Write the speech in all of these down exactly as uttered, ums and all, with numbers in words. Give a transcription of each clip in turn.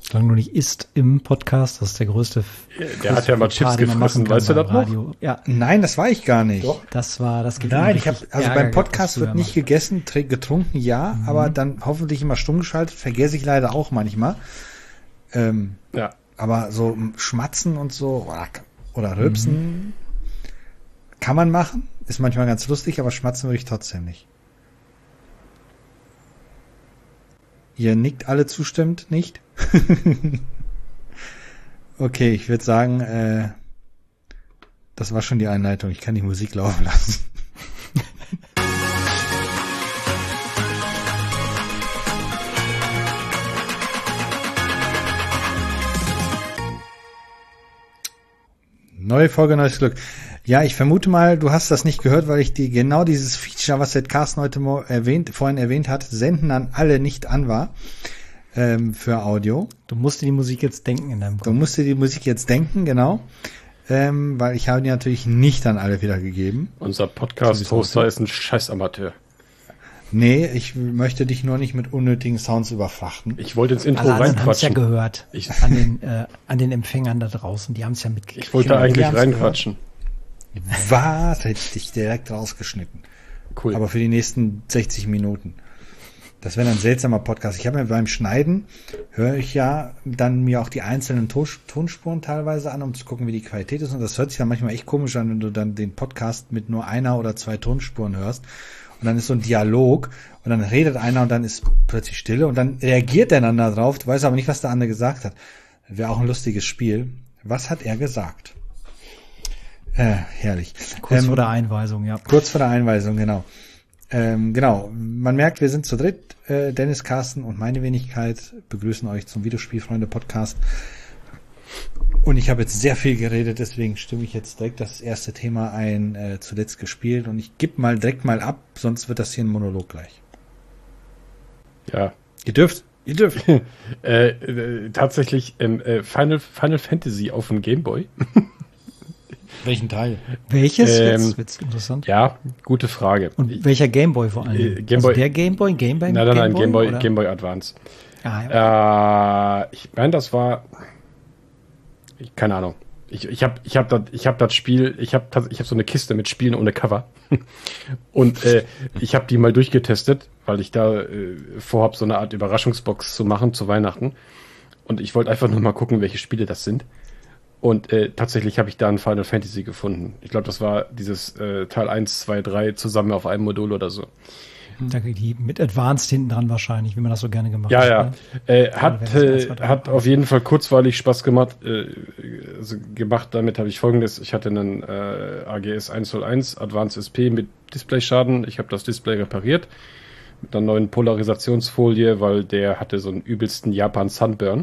Solange du nicht isst im Podcast, das ist der größte. Der hat ja mal Chips gefressen, weißt du das noch? Ja. Nein, das war ich gar nicht. Doch. Das war, das gibt Nein, ich habe, also Ärger beim Podcast wird nicht mal. gegessen, tr- getrunken, ja, mhm. aber dann hoffentlich immer stumm geschaltet, vergesse ich leider auch manchmal. Ähm, ja. Aber so Schmatzen und so, oder Rülpsen, mhm. kann man machen, ist manchmal ganz lustig, aber schmatzen würde ich trotzdem nicht. Ihr nickt alle zustimmend, nicht? Okay, ich würde sagen, äh, das war schon die Einleitung. Ich kann die Musik laufen lassen. Neue Folge, neues Glück. Ja, ich vermute mal, du hast das nicht gehört, weil ich die genau dieses Feature, was der Carsten heute mo- erwähnt, vorhin erwähnt hat, senden an alle nicht an war. Ähm, für Audio. Du musst dir die Musik jetzt denken in deinem Kopf. Du musst dir die Musik jetzt denken, genau. Ähm, weil ich habe die natürlich nicht an alle wiedergegeben. Unser Podcast-Hoster ist ein Scheißamateur. Nee, ich möchte dich nur nicht mit unnötigen Sounds überfrachten. Ich wollte ins Intro Alle anderen haben es ja reinquatschen. gehört. Ich, an, den, äh, an den Empfängern da draußen. Die haben es ja mitgekriegt. ich wollte Genau, eigentlich wir haben's reinquatschen. Was? Hätte ich dich direkt rausgeschnitten. Cool. Aber für die nächsten sechzig Minuten. Das wäre ein seltsamer Podcast. Ich habe mir beim Schneiden, höre ich ja dann mir auch die einzelnen Tos- Tonspuren teilweise an, um zu gucken, wie die Qualität ist. Und das hört sich dann manchmal echt komisch an, wenn du dann den Podcast mit nur einer oder zwei Tonspuren hörst. Und dann ist so ein Dialog und dann redet einer und dann ist plötzlich Stille und dann reagiert der dann da drauf. Du weißt aber nicht, was der andere gesagt hat. Wäre auch ein lustiges Spiel. Was hat er gesagt? Äh, herrlich. Kurz Ähm, vor der Einweisung, ja. Kurz vor der Einweisung, genau. Ähm, genau, man merkt, wir sind zu dritt. Äh, Dennis, Carsten und meine Wenigkeit begrüßen euch zum Videospielfreunde-Podcast. Und ich habe jetzt sehr viel geredet, deswegen stimme ich jetzt direkt das erste Thema ein, äh, zuletzt gespielt. Und ich gebe mal direkt mal ab, sonst wird das hier ein Monolog gleich. Ja. Ihr dürft, ihr dürft. äh, äh, tatsächlich ähm, äh, Final, Final Fantasy auf dem Gameboy. Welchen Teil? Welches? Ähm, jetzt wird's interessant. Ja, gute Frage. Und Ich, welcher Gameboy vor allem? Äh, Gameboy- also der Gameboy? Gameboy? nein, nein, nein, Gameboy, oder? Gameboy Advance. Ah, ja. Äh, ich meine, das war, ich, keine Ahnung. Ich, ich habe ich hab das ich hab das Spiel, ich habe ich hab so eine Kiste mit Spielen ohne Cover. Und äh, ich habe die mal durchgetestet, weil ich da äh, vorhab, so eine Art Überraschungsbox zu machen zu Weihnachten. Und ich wollte einfach nur mal gucken, welche Spiele das sind. Und äh, tatsächlich habe ich da ein Final Fantasy gefunden. Ich glaube, das war dieses äh, Teil eins, zwei, drei zusammen auf einem Modul oder so. Da geht die mit Advanced hinten dran wahrscheinlich, wie man das so gerne gemacht Ja, hat. ja. Ne? Äh, hat Final Fantasy eins, äh, zwei, drei. hat auf jeden Fall kurzweilig Spaß gemacht. Äh, also gemacht. Damit habe ich Folgendes. Ich hatte einen äh, A G S hunderteins Advanced S P mit Displayschaden. Ich habe das Display repariert mit einer neuen Polarisationsfolie, weil der hatte so einen übelsten Japan Sunburn.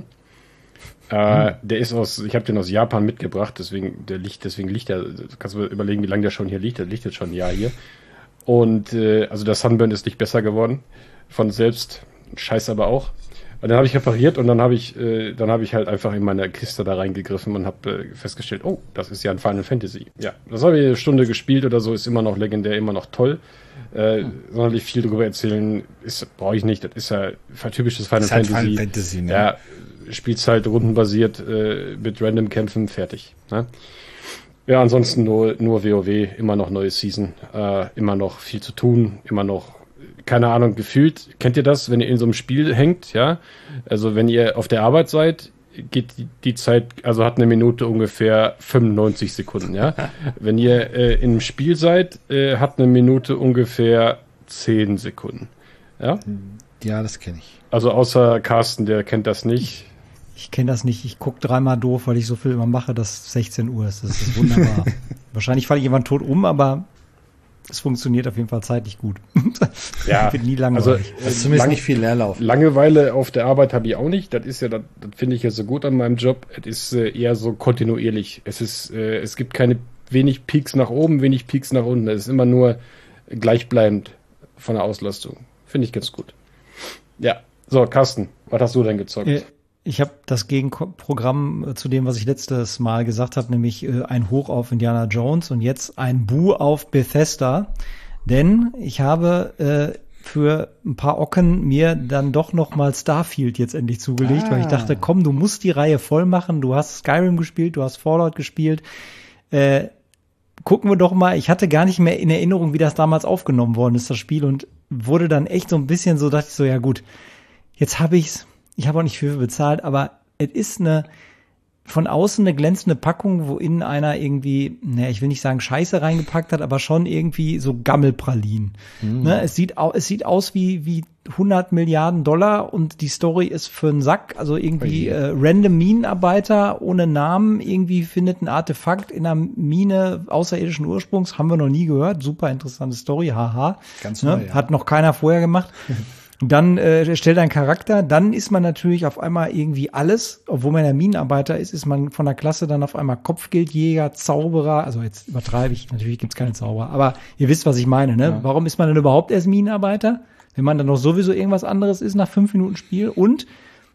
Äh, der ist aus, ich habe den aus Japan mitgebracht, deswegen der liegt, deswegen liegt der, kannst du überlegen, wie lange der schon hier liegt, der liegt jetzt schon ein Jahr hier. Und äh, also der Sunburn ist nicht besser geworden von selbst, scheiß aber auch. Und dann habe ich repariert und dann habe ich, äh, dann habe ich halt einfach in meine Kiste da reingegriffen und habe äh, festgestellt, oh, das ist ja ein Final Fantasy. Ja, das habe ich eine Stunde gespielt oder so, ist immer noch legendär, immer noch toll. Äh, sonderlich viel darüber erzählen, ist brauche ich nicht. Das ist ja ein typisches Final Ist halt Fantasy. Final Fantasy, ne? Ja, spielst halt rundenbasiert äh, mit random Kämpfen, fertig. Ne? Ja, ansonsten nur, nur WoW, immer noch neue Season, äh, immer noch viel zu tun, immer noch, keine Ahnung, gefühlt, kennt ihr das, wenn ihr in so einem Spiel hängt, ja? Also wenn ihr auf der Arbeit seid, geht die, die Zeit, also hat eine Minute ungefähr fünfundneunzig Sekunden, ja? Wenn ihr äh, in einem Spiel seid, äh, hat eine Minute ungefähr zehn Sekunden, ja? Ja, das kenne ich. Also außer Carsten, der kennt das nicht. Ich kenne das nicht. Ich gucke dreimal doof, weil ich so viel immer mache, dass sechzehn Uhr ist. Das ist wunderbar. Wahrscheinlich falle ich jemand tot um, aber es funktioniert auf jeden Fall zeitlich gut. Ja, wird nie also langweilig. Das ist zumindest lang, nicht viel Leerlauf. Langeweile auf der Arbeit habe ich auch nicht. Das ist ja, das, das finde ich ja so gut an meinem Job. Es ist äh, eher so kontinuierlich. Es ist, äh, es gibt keine wenig Peaks nach oben, wenig Peaks nach unten. Es ist immer nur gleichbleibend von der Auslastung. Finde ich ganz gut. Ja, so Carsten, was hast du denn gezockt? Äh, Ich habe das Gegenprogramm zu dem, was ich letztes Mal gesagt habe, nämlich äh, ein Hoch auf Indiana Jones und jetzt ein Bu auf Bethesda. Denn ich habe äh, für ein paar Ocken mir dann doch noch mal Starfield jetzt endlich zugelegt, ah. weil ich dachte, komm, du musst die Reihe voll machen. Du hast Skyrim gespielt, du hast Fallout gespielt. Äh, gucken wir doch mal. Ich hatte gar nicht mehr in Erinnerung, wie das damals aufgenommen worden ist, das Spiel, und wurde dann echt so ein bisschen so, dachte ich so, ja gut, jetzt habe ich's. Ich habe auch nicht viel für bezahlt, aber es ist eine von außen eine glänzende Packung, wo innen einer irgendwie, ne, ich will nicht sagen Scheiße reingepackt hat, aber schon irgendwie so Gammelpralinen. Mhm. Ne, es sieht au- es sieht aus wie wie hundert Milliarden Dollar und die Story ist für einen Sack, also irgendwie äh, random Minenarbeiter ohne Namen irgendwie findet ein Artefakt in einer Mine außerirdischen Ursprungs, haben wir noch nie gehört, super interessante Story, haha. Ganz neu, ne? ja. Hat noch keiner vorher gemacht. Dann äh, stellt ein Charakter, dann ist man natürlich auf einmal irgendwie alles, obwohl man ja Minenarbeiter ist, ist man von der Klasse dann auf einmal Kopfgeldjäger, Zauberer, also jetzt übertreibe ich, natürlich gibt's keine Zauberer, aber ihr wisst, was ich meine, ne? Ja. Warum ist man denn überhaupt erst Minenarbeiter, wenn man dann noch sowieso irgendwas anderes ist nach fünf Minuten Spiel? Und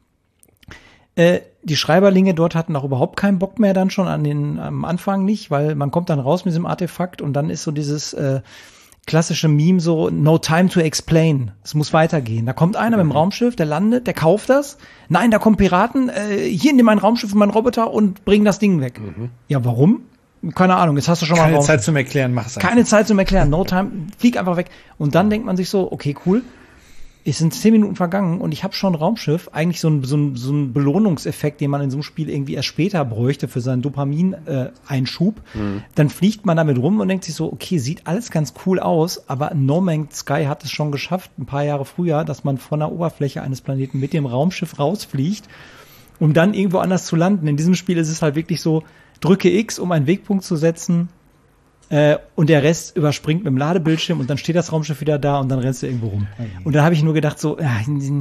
äh, die Schreiberlinge dort hatten auch überhaupt keinen Bock mehr dann schon an den am Anfang nicht, weil man kommt dann raus mit diesem Artefakt und dann ist so dieses äh, klassische Meme so, no time to explain. Es muss weitergehen. Da kommt einer mhm. mit dem Raumschiff, der landet, der kauft das. Nein, da kommen Piraten, äh, hier nimm mein Raumschiff und meinen Roboter und bring das Ding weg. Mhm. Ja, warum? Keine Ahnung, jetzt hast du schon Keine mal Keine Zeit zum Erklären, mach es einfach. Keine Zeit zum Erklären, no time, flieg einfach weg. Und dann denkt man sich so, okay, cool. Es sind zehn Minuten vergangen und ich habe schon ein Raumschiff, eigentlich so ein, so ein, so ein Belohnungseffekt, den man in so einem Spiel irgendwie erst später bräuchte für seinen Dopamin-Einschub. Äh, mhm. Dann fliegt man damit rum und denkt sich so, okay, sieht alles ganz cool aus, aber No Man's Sky hat es schon geschafft, ein paar Jahre früher, dass man von der Oberfläche eines Planeten mit dem Raumschiff rausfliegt, um dann irgendwo anders zu landen. In diesem Spiel ist es halt wirklich so, drücke X, um einen Wegpunkt zu setzen, Äh, und der Rest überspringt mit dem Ladebildschirm und dann steht das Raumschiff wieder da und dann rennst du irgendwo rum. Okay. Und da habe ich nur gedacht so, äh,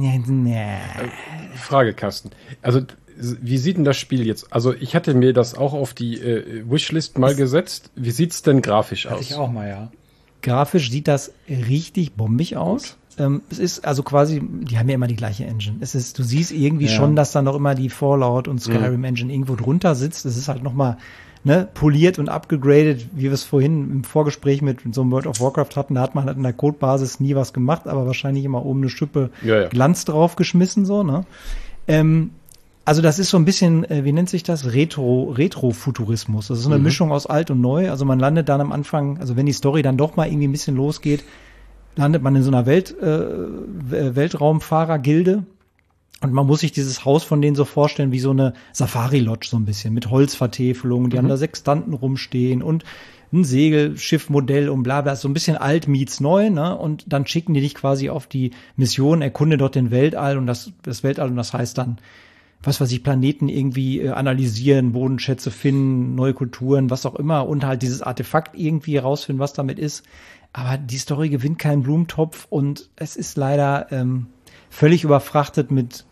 nee. Frage, Carsten. Also wie sieht denn das Spiel jetzt? Also ich hatte mir das auch auf die äh, Wishlist mal gesetzt. Wie sieht's denn grafisch aus? Hatte ich auch mal, ja. Grafisch sieht das richtig bombig aus. Ähm, es ist also quasi, die haben ja immer die gleiche Engine. Es ist, du siehst irgendwie ja. schon, dass da noch immer die Fallout und Skyrim mhm. Engine irgendwo drunter sitzt. Es ist halt noch mal Ne, poliert und abgegradet, wie wir es vorhin im Vorgespräch mit so einem World of Warcraft hatten, da hat man halt in der Codebasis nie was gemacht, aber wahrscheinlich immer oben eine Schippe ja, ja. Glanz draufgeschmissen, so, ne? Ähm, also das ist so ein bisschen, äh, wie nennt sich das? Retro, Retro-Futurismus. Das ist so eine mhm. Mischung aus alt und neu. Also man landet dann am Anfang, also wenn die Story dann doch mal irgendwie ein bisschen losgeht, landet man in so einer Welt, äh, Weltraumfahrer-Gilde. Und man muss sich dieses Haus von denen so vorstellen wie so eine Safari-Lodge so ein bisschen mit Holzvertäfelungen. Die mhm. haben da Sextanten rumstehen und ein Segelschiffmodell und bla bla. So ein bisschen alt meets neu, ne? Und dann schicken die dich quasi auf die Mission, erkunde dort den Weltall und das, das Weltall und das heißt dann, was weiß ich, Planeten irgendwie äh, analysieren, Bodenschätze finden, neue Kulturen, was auch immer und halt dieses Artefakt irgendwie herausfinden, was damit ist. Aber die Story gewinnt keinen Blumentopf und es ist leider ähm, völlig überfrachtet mit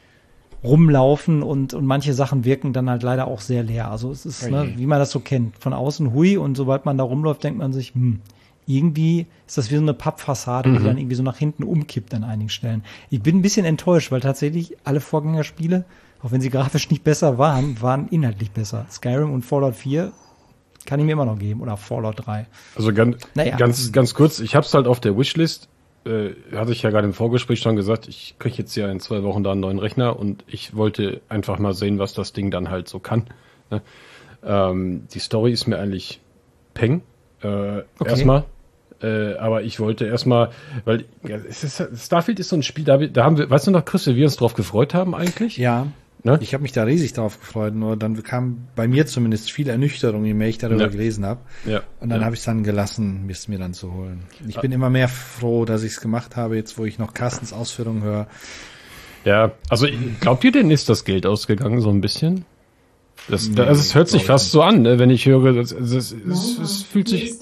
rumlaufen und, und manche Sachen wirken dann halt leider auch sehr leer. Also es ist, okay. ne, wie man das so kennt, von außen hui und sobald man da rumläuft, denkt man sich, hm, irgendwie ist das wie so eine Pappfassade, mhm. die dann irgendwie so nach hinten umkippt an einigen Stellen. Ich bin ein bisschen enttäuscht, weil tatsächlich alle Vorgängerspiele, auch wenn sie grafisch nicht besser waren, waren inhaltlich besser. Skyrim und Fallout vier kann ich mir immer noch geben oder Fallout drei. Also ganz, naja. ganz, ganz kurz, ich hab's halt auf der Wishlist. Äh, hatte ich ja gerade im Vorgespräch schon gesagt, ich kriege jetzt ja in zwei Wochen da einen neuen Rechner und ich wollte einfach mal sehen, was das Ding dann halt so kann. Ne? Ähm, die Story ist mir eigentlich peng. Äh, okay. Erstmal. Äh, aber ich wollte erstmal, weil ja, es ist, Starfield ist so ein Spiel, da, da haben wir, weißt du noch, Chris, wie wir uns drauf gefreut haben eigentlich? Ja. Ne? Ich habe mich da riesig drauf gefreut, nur dann kam bei mir zumindest viel Ernüchterung, je mehr ich darüber ja. gelesen habe. Ja. Und dann ja. habe ich es dann gelassen, es mir dann zu holen. Ich bin ah. immer mehr froh, dass ich es gemacht habe, jetzt wo ich noch Carstens Ausführungen höre. Ja, also glaubt ihr denn, ist das Geld ausgegangen so ein bisschen? Das, nee, also es hört sich fast so an, ne, wenn ich höre, das, das, das, das, das fühlt sich...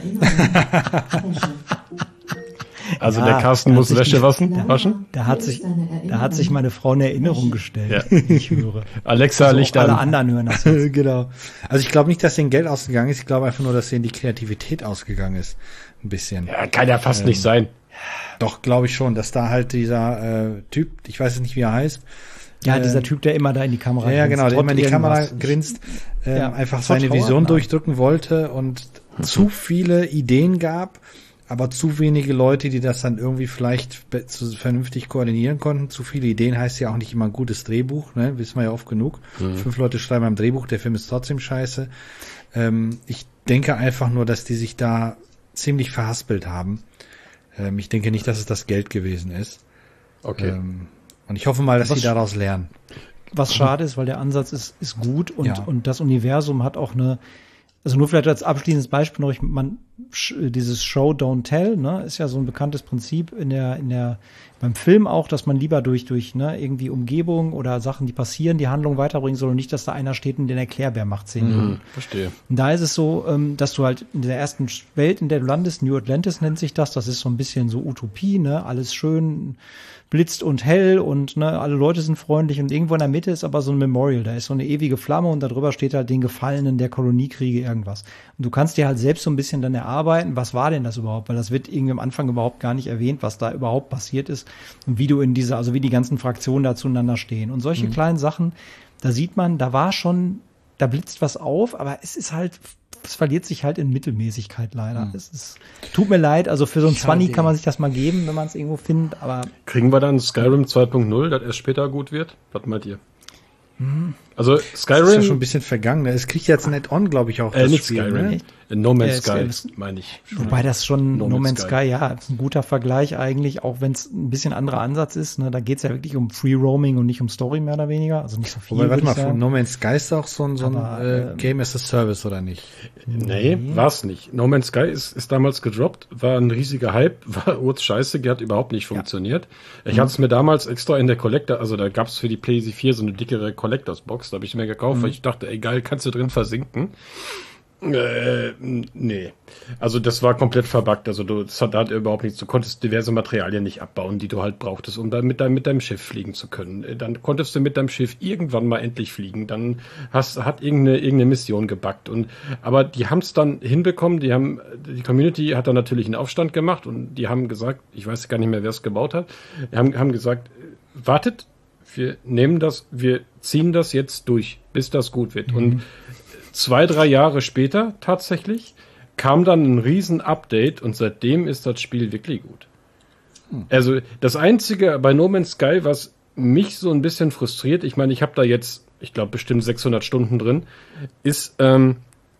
Also ja, der Carsten muss Wäsche waschen? waschen? Da hat sich, da hat sich meine Frau eine Erinnerung gestellt. Ja. Ich höre. Alexa, also Licht an. Alle anderen hören das jetzt. Genau. Also ich glaube nicht, dass denen Geld ausgegangen ist. Ich glaube einfach nur, dass denen die Kreativität ausgegangen ist. Ein bisschen. Ja, kann ja fast ähm, nicht sein. Doch, glaube ich schon, dass da halt dieser äh, Typ, ich weiß nicht, wie er heißt. Ja, äh, dieser Typ, der immer da in die Kamera ja, grinst. Ja, genau, der immer in die Kamera grinst, äh, ja, einfach seine Vision durchdrücken wollte und okay. zu viele Ideen gab, aber zu wenige Leute, die das dann irgendwie vielleicht be- zu, vernünftig koordinieren konnten. Zu viele Ideen heißt ja auch nicht immer ein gutes Drehbuch, ne? Wissen wir ja oft genug. Mhm. Fünf Leute schreiben am Drehbuch, der Film ist trotzdem scheiße. Ähm, ich denke einfach nur, dass die sich da ziemlich verhaspelt haben. Ähm, ich denke nicht, dass es das Geld gewesen ist. Okay. Ähm, und ich hoffe mal, dass Was- sie daraus lernen. Was schade ist, weil der Ansatz ist, ist gut und, Ja. und das Universum hat auch eine, also nur vielleicht als abschließendes Beispiel noch, ich, man, sch- dieses Show Don't Tell, ne, ist ja so ein bekanntes Prinzip in der, in der, beim Film auch, dass man lieber durch, durch, ne, irgendwie Umgebung oder Sachen, die passieren, die Handlung weiterbringen soll und nicht, dass da einer steht und den Erklärbär macht, zehn Minuten. Mhm, verstehe. Und da ist es so, ähm, dass du halt in der ersten Welt, in der du landest, New Atlantis nennt sich das, das ist so ein bisschen so Utopie, ne, alles schön blitzt und hell und ne, alle Leute sind freundlich und irgendwo in der Mitte ist aber so ein Memorial, da ist so eine ewige Flamme und darüber steht halt den Gefallenen der Koloniekriege irgendwas. Und du kannst dir halt selbst so ein bisschen dann erarbeiten, was war denn das überhaupt, weil das wird irgendwie am Anfang überhaupt gar nicht erwähnt, was da überhaupt passiert ist und wie du in dieser, also wie die ganzen Fraktionen da zueinander stehen. Und solche mhm. kleinen Sachen, da sieht man, da war schon, da blitzt was auf, aber es ist halt, es verliert sich halt in Mittelmäßigkeit leider. Mhm. Es ist, tut mir leid, also für so ein zwanzig kann man sich das mal geben, wenn man es irgendwo findet, aber. Kriegen wir dann Skyrim zwei Punkt null, das erst später gut wird? Was meint ihr? Mhm. Also Skyrim. Das ist ja schon ein bisschen vergangen. Es kriegt jetzt ein Add-on, glaube ich, auch. Äh, das nicht Spiel, Skyrim. Ne? No Man's Äh, Sky, meine ich. Wobei das schon No No Man's Man's Sky, Sky, ja, ist ein guter Vergleich eigentlich, auch wenn es ein bisschen anderer Ansatz ist. Ne? Da geht es ja wirklich um Free Roaming und nicht um Story mehr oder weniger. Also nicht so viel. Wobei, warte würd mal, ich sagen. von No Man's Sky ist auch so ein, so ein Aber, äh, ähm, Game as a Service, oder nicht? Nee, war's nicht. No Man's Sky ist, ist damals gedroppt, war ein riesiger Hype, war urscheiße, hat überhaupt nicht funktioniert. Ja. Ich mhm. hatte es mir damals extra in der Collector, also da gab's für die PlayStation vier so eine dickere Collectors Box, da habe ich mir gekauft, mhm. weil ich dachte, ey geil, kannst du drin versinken. Äh, nee. Also das war komplett verbuggt. Also du, das hat, da hat überhaupt nichts. Du konntest diverse Materialien nicht abbauen, die du halt brauchtest, um dann mit deinem, mit deinem Schiff fliegen zu können. Dann konntest du mit deinem Schiff irgendwann mal endlich fliegen. Dann hast, hat irgendeine, irgendeine Mission gebuggt. Und, aber die haben es dann hinbekommen. Die haben, die Community hat dann natürlich einen Aufstand gemacht und die haben gesagt, ich weiß gar nicht mehr, wer es gebaut hat, die haben, haben gesagt, wartet, wir nehmen das, wir ziehen das jetzt durch, bis das gut wird. Mhm. Und zwei, drei Jahre später tatsächlich kam dann ein riesen Update und seitdem ist das Spiel wirklich gut. Hm. Also das Einzige bei No Man's Sky, was mich so ein bisschen frustriert, ich meine, ich habe da jetzt, ich glaube, bestimmt sechshundert Stunden drin, ist, ähm,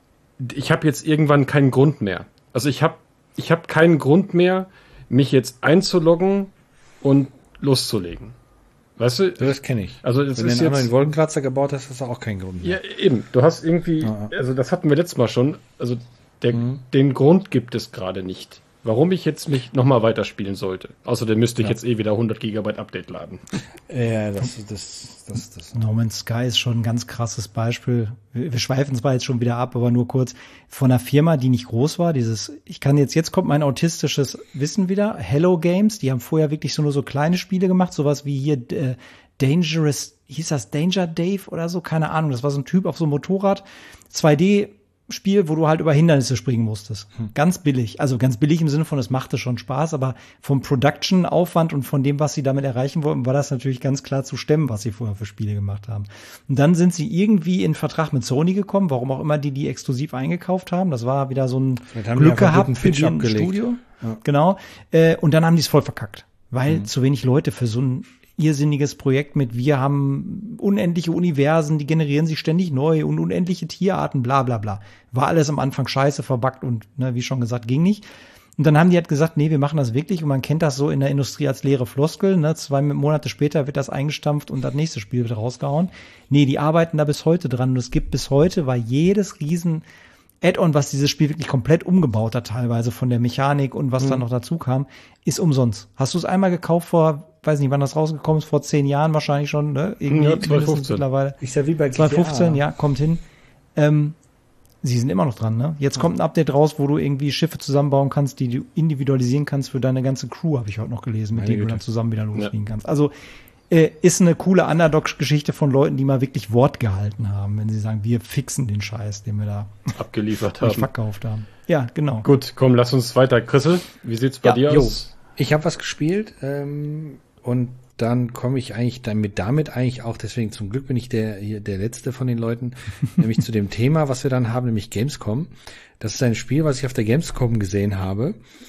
ich habe jetzt irgendwann keinen Grund mehr. Also ich habe ich hab keinen Grund mehr, mich jetzt einzuloggen und loszulegen. Weißt du? Das kenne ich. Also das Wenn ist du einen jetzt Wolkenkratzer gebaut hast, hast du auch keinen Grund mehr. Ja, eben. Du hast irgendwie, Ja. also das hatten wir letztes Mal schon, also der, mhm. den Grund gibt es gerade nicht, warum ich jetzt mich nochmal weiterspielen sollte. Außerdem müsste ich Ja. jetzt eh wieder hundert Gigabyte Update laden. Ja, das, das, das, das. No Man's Sky ist schon ein ganz krasses Beispiel. Wir, wir schweifen zwar jetzt schon wieder ab, aber nur kurz. Von einer Firma, die nicht groß war, dieses, ich kann jetzt, jetzt kommt mein autistisches Wissen wieder, Hello Games, die haben vorher wirklich so nur so kleine Spiele gemacht, sowas wie hier äh, Dangerous, hieß das Danger Dave oder so, keine Ahnung, das war so ein Typ auf so einem Motorrad, zwei D Spiel, wo du halt über Hindernisse springen musstest. Hm. Ganz billig. Also ganz billig im Sinne von, es machte schon Spaß, aber vom Production-Aufwand und von dem, was sie damit erreichen wollten, war das natürlich ganz klar zu stemmen, was sie vorher für Spiele gemacht haben. Und dann sind sie irgendwie in Vertrag mit Sony gekommen, warum auch immer die die exklusiv eingekauft haben. Das war wieder so ein Glück gehabt für die Studio. Ja. Genau. Äh, und dann haben die es voll verkackt, weil hm. zu wenig Leute für so ein irrsinniges Projekt mit, wir haben unendliche Universen, die generieren sich ständig neu und unendliche Tierarten, bla bla bla. War alles am Anfang scheiße, verbuggt und, ne, wie schon gesagt, ging nicht. Und dann haben die halt gesagt, nee, wir machen das wirklich und man kennt das so in der Industrie als leere Floskel, ne, zwei Monate später wird das eingestampft und das nächste Spiel wird rausgehauen. Nee, die arbeiten da bis heute dran und es gibt bis heute, weil jedes riesen Add-on, was dieses Spiel wirklich komplett umgebaut hat, teilweise von der Mechanik und was mhm. dann noch dazu kam, ist umsonst. Hast du es einmal gekauft vor, weiß nicht, wann das rausgekommen ist, vor zehn Jahren wahrscheinlich schon, ne? Irgendwie ja, zwanzig fünfzehn mittlerweile. Ist ja wie bei zwanzig fünfzehn, ja, kommt hin. Ähm, sie sind immer noch dran, ne? Jetzt kommt ein Update raus, wo du irgendwie Schiffe zusammenbauen kannst, die du individualisieren kannst für deine ganze Crew, habe ich heute noch gelesen, mit Meine denen Güte. du dann zusammen wieder losfliegen Ja. kannst. Also äh, ist eine coole Underdog-Geschichte von Leuten, die mal wirklich Wort gehalten haben, wenn sie sagen, wir fixen den Scheiß, den wir da Abgeliefert nicht haben. verkauft haben. Ja, genau. Gut, komm, lass uns weiter. Chrisel, wie sieht's bei Ja, dir jo. aus? Ich habe was gespielt ähm, und dann komme ich eigentlich damit, damit eigentlich auch, deswegen zum Glück bin ich der hier der Letzte von den Leuten, nämlich zu dem Thema, was wir dann haben, nämlich Gamescom. Das ist ein Spiel, was ich auf der Gamescom gesehen habe.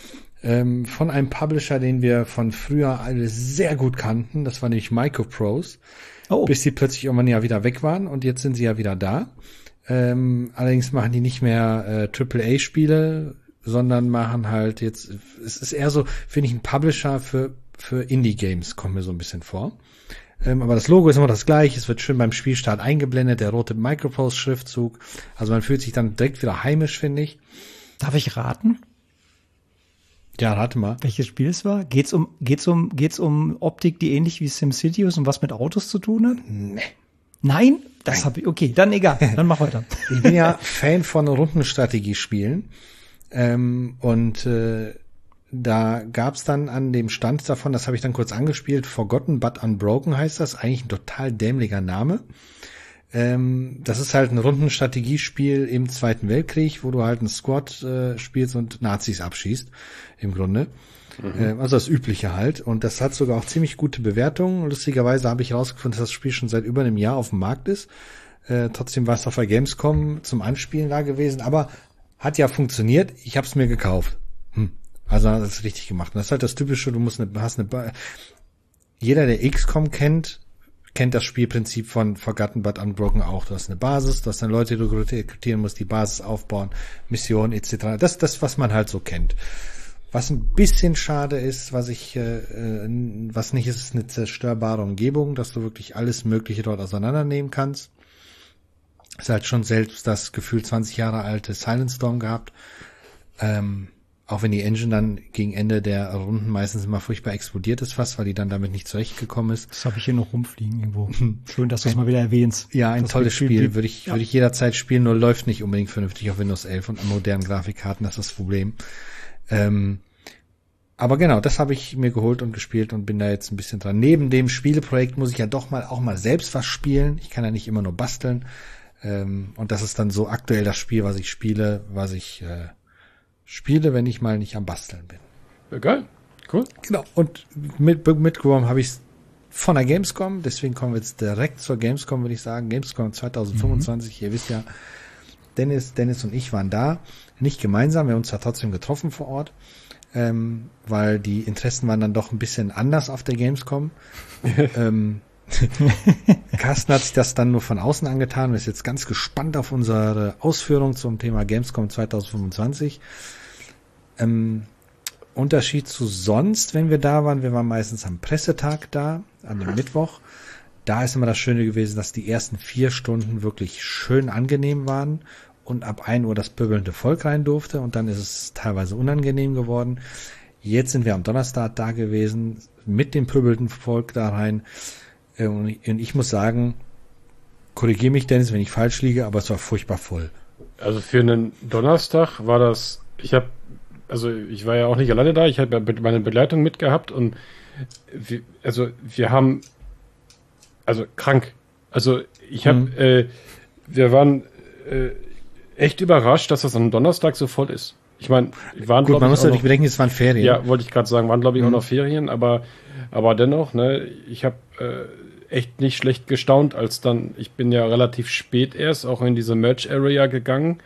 ähm, von einem Publisher, den wir von früher alle sehr gut kannten. Das war nämlich Microprose. Oh. Bis sie plötzlich irgendwann ja wieder weg waren und jetzt sind sie ja wieder da. Ähm, allerdings machen die nicht mehr äh, Triple A Spiele, sondern machen halt jetzt, es ist eher so, finde ich, ein Publisher für für Indie-Games, kommt mir so ein bisschen vor. Ähm, aber das Logo ist immer das gleiche, es wird schön beim Spielstart eingeblendet, der rote Microprose-Schriftzug. Also man fühlt sich dann direkt wieder heimisch, finde ich. Darf ich raten? Ja, rate mal. Welches Spiel es war? Geht's um, geht's um, geht's um Optik, die ähnlich wie SimCity ist und was mit Autos zu tun hat? Nee. Nein? Das habe ich, okay, dann egal, dann mach weiter. Ich bin ja Fan von Rundenstrategiespielen. Ähm, und äh, da gab's dann an dem Stand davon, das habe ich dann kurz angespielt, Forgotten but Unbroken heißt das, eigentlich ein total dämlicher Name. Ähm, das ist halt ein Rundenstrategiespiel im Zweiten Weltkrieg, wo du halt einen Squad äh, spielst und Nazis abschießt, im Grunde. Mhm. Äh, also das Übliche halt. Und das hat sogar auch ziemlich gute Bewertungen. Lustigerweise habe ich herausgefunden, dass das Spiel schon seit über einem Jahr auf dem Markt ist. Äh, trotzdem war es auf der Gamescom zum Anspielen da gewesen, aber hat ja funktioniert. Ich habe es mir gekauft. Hm. Also hat es richtig gemacht. Und das ist halt das Typische, du musst eine, hast eine, ba- jeder, der X COM kennt, kennt das Spielprinzip von Forgotten but Unbroken auch. Du hast eine Basis, du hast dann Leute, die du rekrutieren musst, die Basis aufbauen, Missionen et cetera. Das ist das, was man halt so kennt. Was ein bisschen schade ist, was ich, äh, was nicht ist, ist eine zerstörbare Umgebung, dass du wirklich alles Mögliche dort auseinandernehmen kannst. Ist halt schon selbst das Gefühl zwanzig Jahre alte Silent Storm gehabt. Ähm, Auch wenn die Engine dann gegen Ende der Runden meistens immer furchtbar explodiert ist fast, weil die dann damit nicht zurechtgekommen ist. Das habe ich hier noch rumfliegen irgendwo. Schön, dass du es mal wieder erwähnst. Ja, ein das tolles Spiel. Würde ich, ja. würde ich jederzeit spielen, nur läuft nicht unbedingt vernünftig auf Windows elf und an modernen Grafikkarten, das ist das Problem. Ähm, aber genau, das habe ich mir geholt und gespielt und bin da jetzt ein bisschen dran. Neben dem Spieleprojekt muss ich ja doch mal auch mal selbst was spielen. Ich kann ja nicht immer nur basteln. Ähm, und das ist dann so aktuell das Spiel, was ich spiele, was ich äh, spiele, wenn ich mal nicht am Basteln bin. Ja, geil, cool. Genau, und mit, mitgenommen habe ich es von der Gamescom, deswegen kommen wir jetzt direkt zur Gamescom, würde ich sagen. Gamescom zwanzig fünfundzwanzig, mhm. Ihr wisst ja, Dennis, Dennis und ich waren da, nicht gemeinsam, wir haben uns da trotzdem getroffen vor Ort, ähm, weil die Interessen waren dann doch ein bisschen anders auf der Gamescom. ähm, Carsten hat sich das dann nur von außen angetan und ist jetzt ganz gespannt auf unsere Ausführung zum Thema Gamescom zwanzig fünfundzwanzig. Ähm, Unterschied zu sonst, wenn wir da waren, wir waren meistens am Pressetag da, an dem Mittwoch. Da ist immer das Schöne gewesen, dass die ersten vier Stunden wirklich schön angenehm waren und ab ein Uhr das pöbelnde Volk rein durfte und dann ist es teilweise unangenehm geworden. Jetzt sind wir am Donnerstag da gewesen, mit dem pöbelnden Volk da rein. Und ich muss sagen, korrigiere mich, Dennis, wenn ich falsch liege, aber es war furchtbar voll. Also für einen Donnerstag war das, ich habe, also ich war ja auch nicht alleine da, ich habe ja meine Begleitung mitgehabt und wir, also wir haben, also krank, also ich habe, mhm. äh, wir waren äh, echt überrascht, dass das am Donnerstag so voll ist. Ich meine, waren gut, man muss natürlich bedenken, es waren Ferien. Ja, wollte ich gerade sagen, waren glaube ich mhm. auch noch Ferien, aber aber dennoch, ne, ich habe äh, echt nicht schlecht gestaunt, als dann, ich bin ja relativ spät erst auch in diese Merch-Area gegangen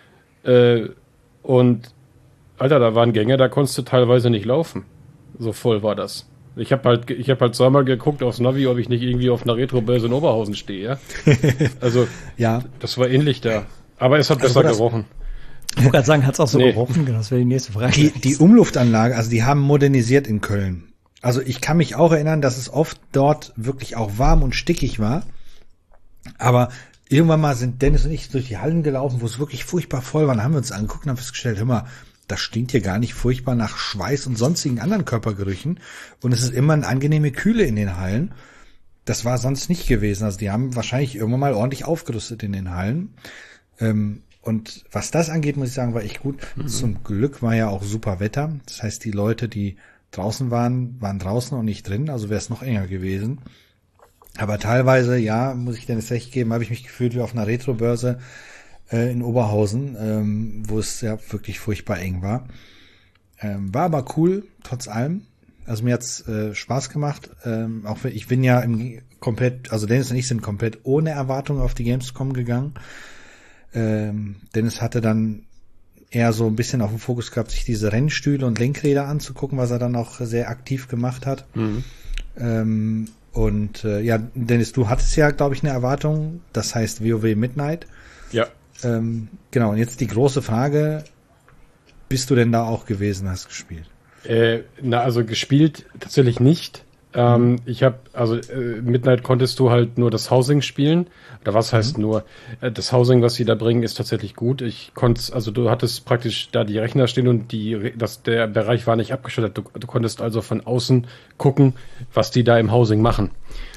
äh, und Alter, da waren Gänge, da konntest du teilweise nicht laufen. So voll war das. Ich habe halt, ich habe halt zweimal geguckt aufs Navi, ob ich nicht irgendwie auf einer Retro-Börse in Oberhausen stehe. Ja? Also, ja, das war ähnlich da. Aber es hat also besser gerochen. Ich wollte gerade sagen, hat es auch so nee. gerochen? Das wäre die nächste Frage. Die, die Umluftanlage, also die haben modernisiert in Köln. Also ich kann mich auch erinnern, dass es oft dort wirklich auch warm und stickig war. Aber irgendwann mal sind Dennis und ich durch die Hallen gelaufen, wo es wirklich furchtbar voll war. Dann haben wir uns angeguckt und haben festgestellt, hör mal, das stinkt hier gar nicht furchtbar nach Schweiß und sonstigen anderen Körpergerüchen. Und es ist immer eine angenehme Kühle in den Hallen. Das war sonst nicht gewesen. Also die haben wahrscheinlich irgendwann mal ordentlich aufgerüstet in den Hallen. Ähm, und was das angeht, muss ich sagen, war echt gut. Mhm. Zum Glück war ja auch super Wetter. Das heißt, die Leute, die draußen waren, waren draußen und nicht drin. Also wäre es noch enger gewesen. Aber teilweise, ja, muss ich Dennis recht geben, habe ich mich gefühlt wie auf einer Retro-Börse äh, in Oberhausen, ähm, wo es ja wirklich furchtbar eng war. Ähm, war aber cool, trotz allem. Also mir hat's äh, Spaß gemacht. Ähm, auch wenn ich bin ja im komplett, also Dennis und ich sind komplett ohne Erwartung auf die Gamescom gegangen. Ähm, Dennis hatte dann eher so ein bisschen auf dem Fokus gehabt, sich diese Rennstühle und Lenkräder anzugucken, was er dann auch sehr aktiv gemacht hat. Mhm. Ähm, und äh, ja, Dennis, du hattest ja, glaube ich, eine Erwartung, das heißt WoW Midnight. Ja. Ähm, genau, und jetzt die große Frage, bist du denn da auch gewesen, hast gespielt? Äh, na, also gespielt tatsächlich nicht. Ähm, mhm. Ich habe, also äh, Midnight konntest du halt nur das Housing spielen. Oder was heißt mhm. nur? Äh, das Housing, was sie da bringen, ist tatsächlich gut. Ich konnte, also du hattest praktisch da die Rechner stehen und die, das, der Bereich war nicht abgeschottet. Du, du konntest also von außen gucken, was die da im Housing machen.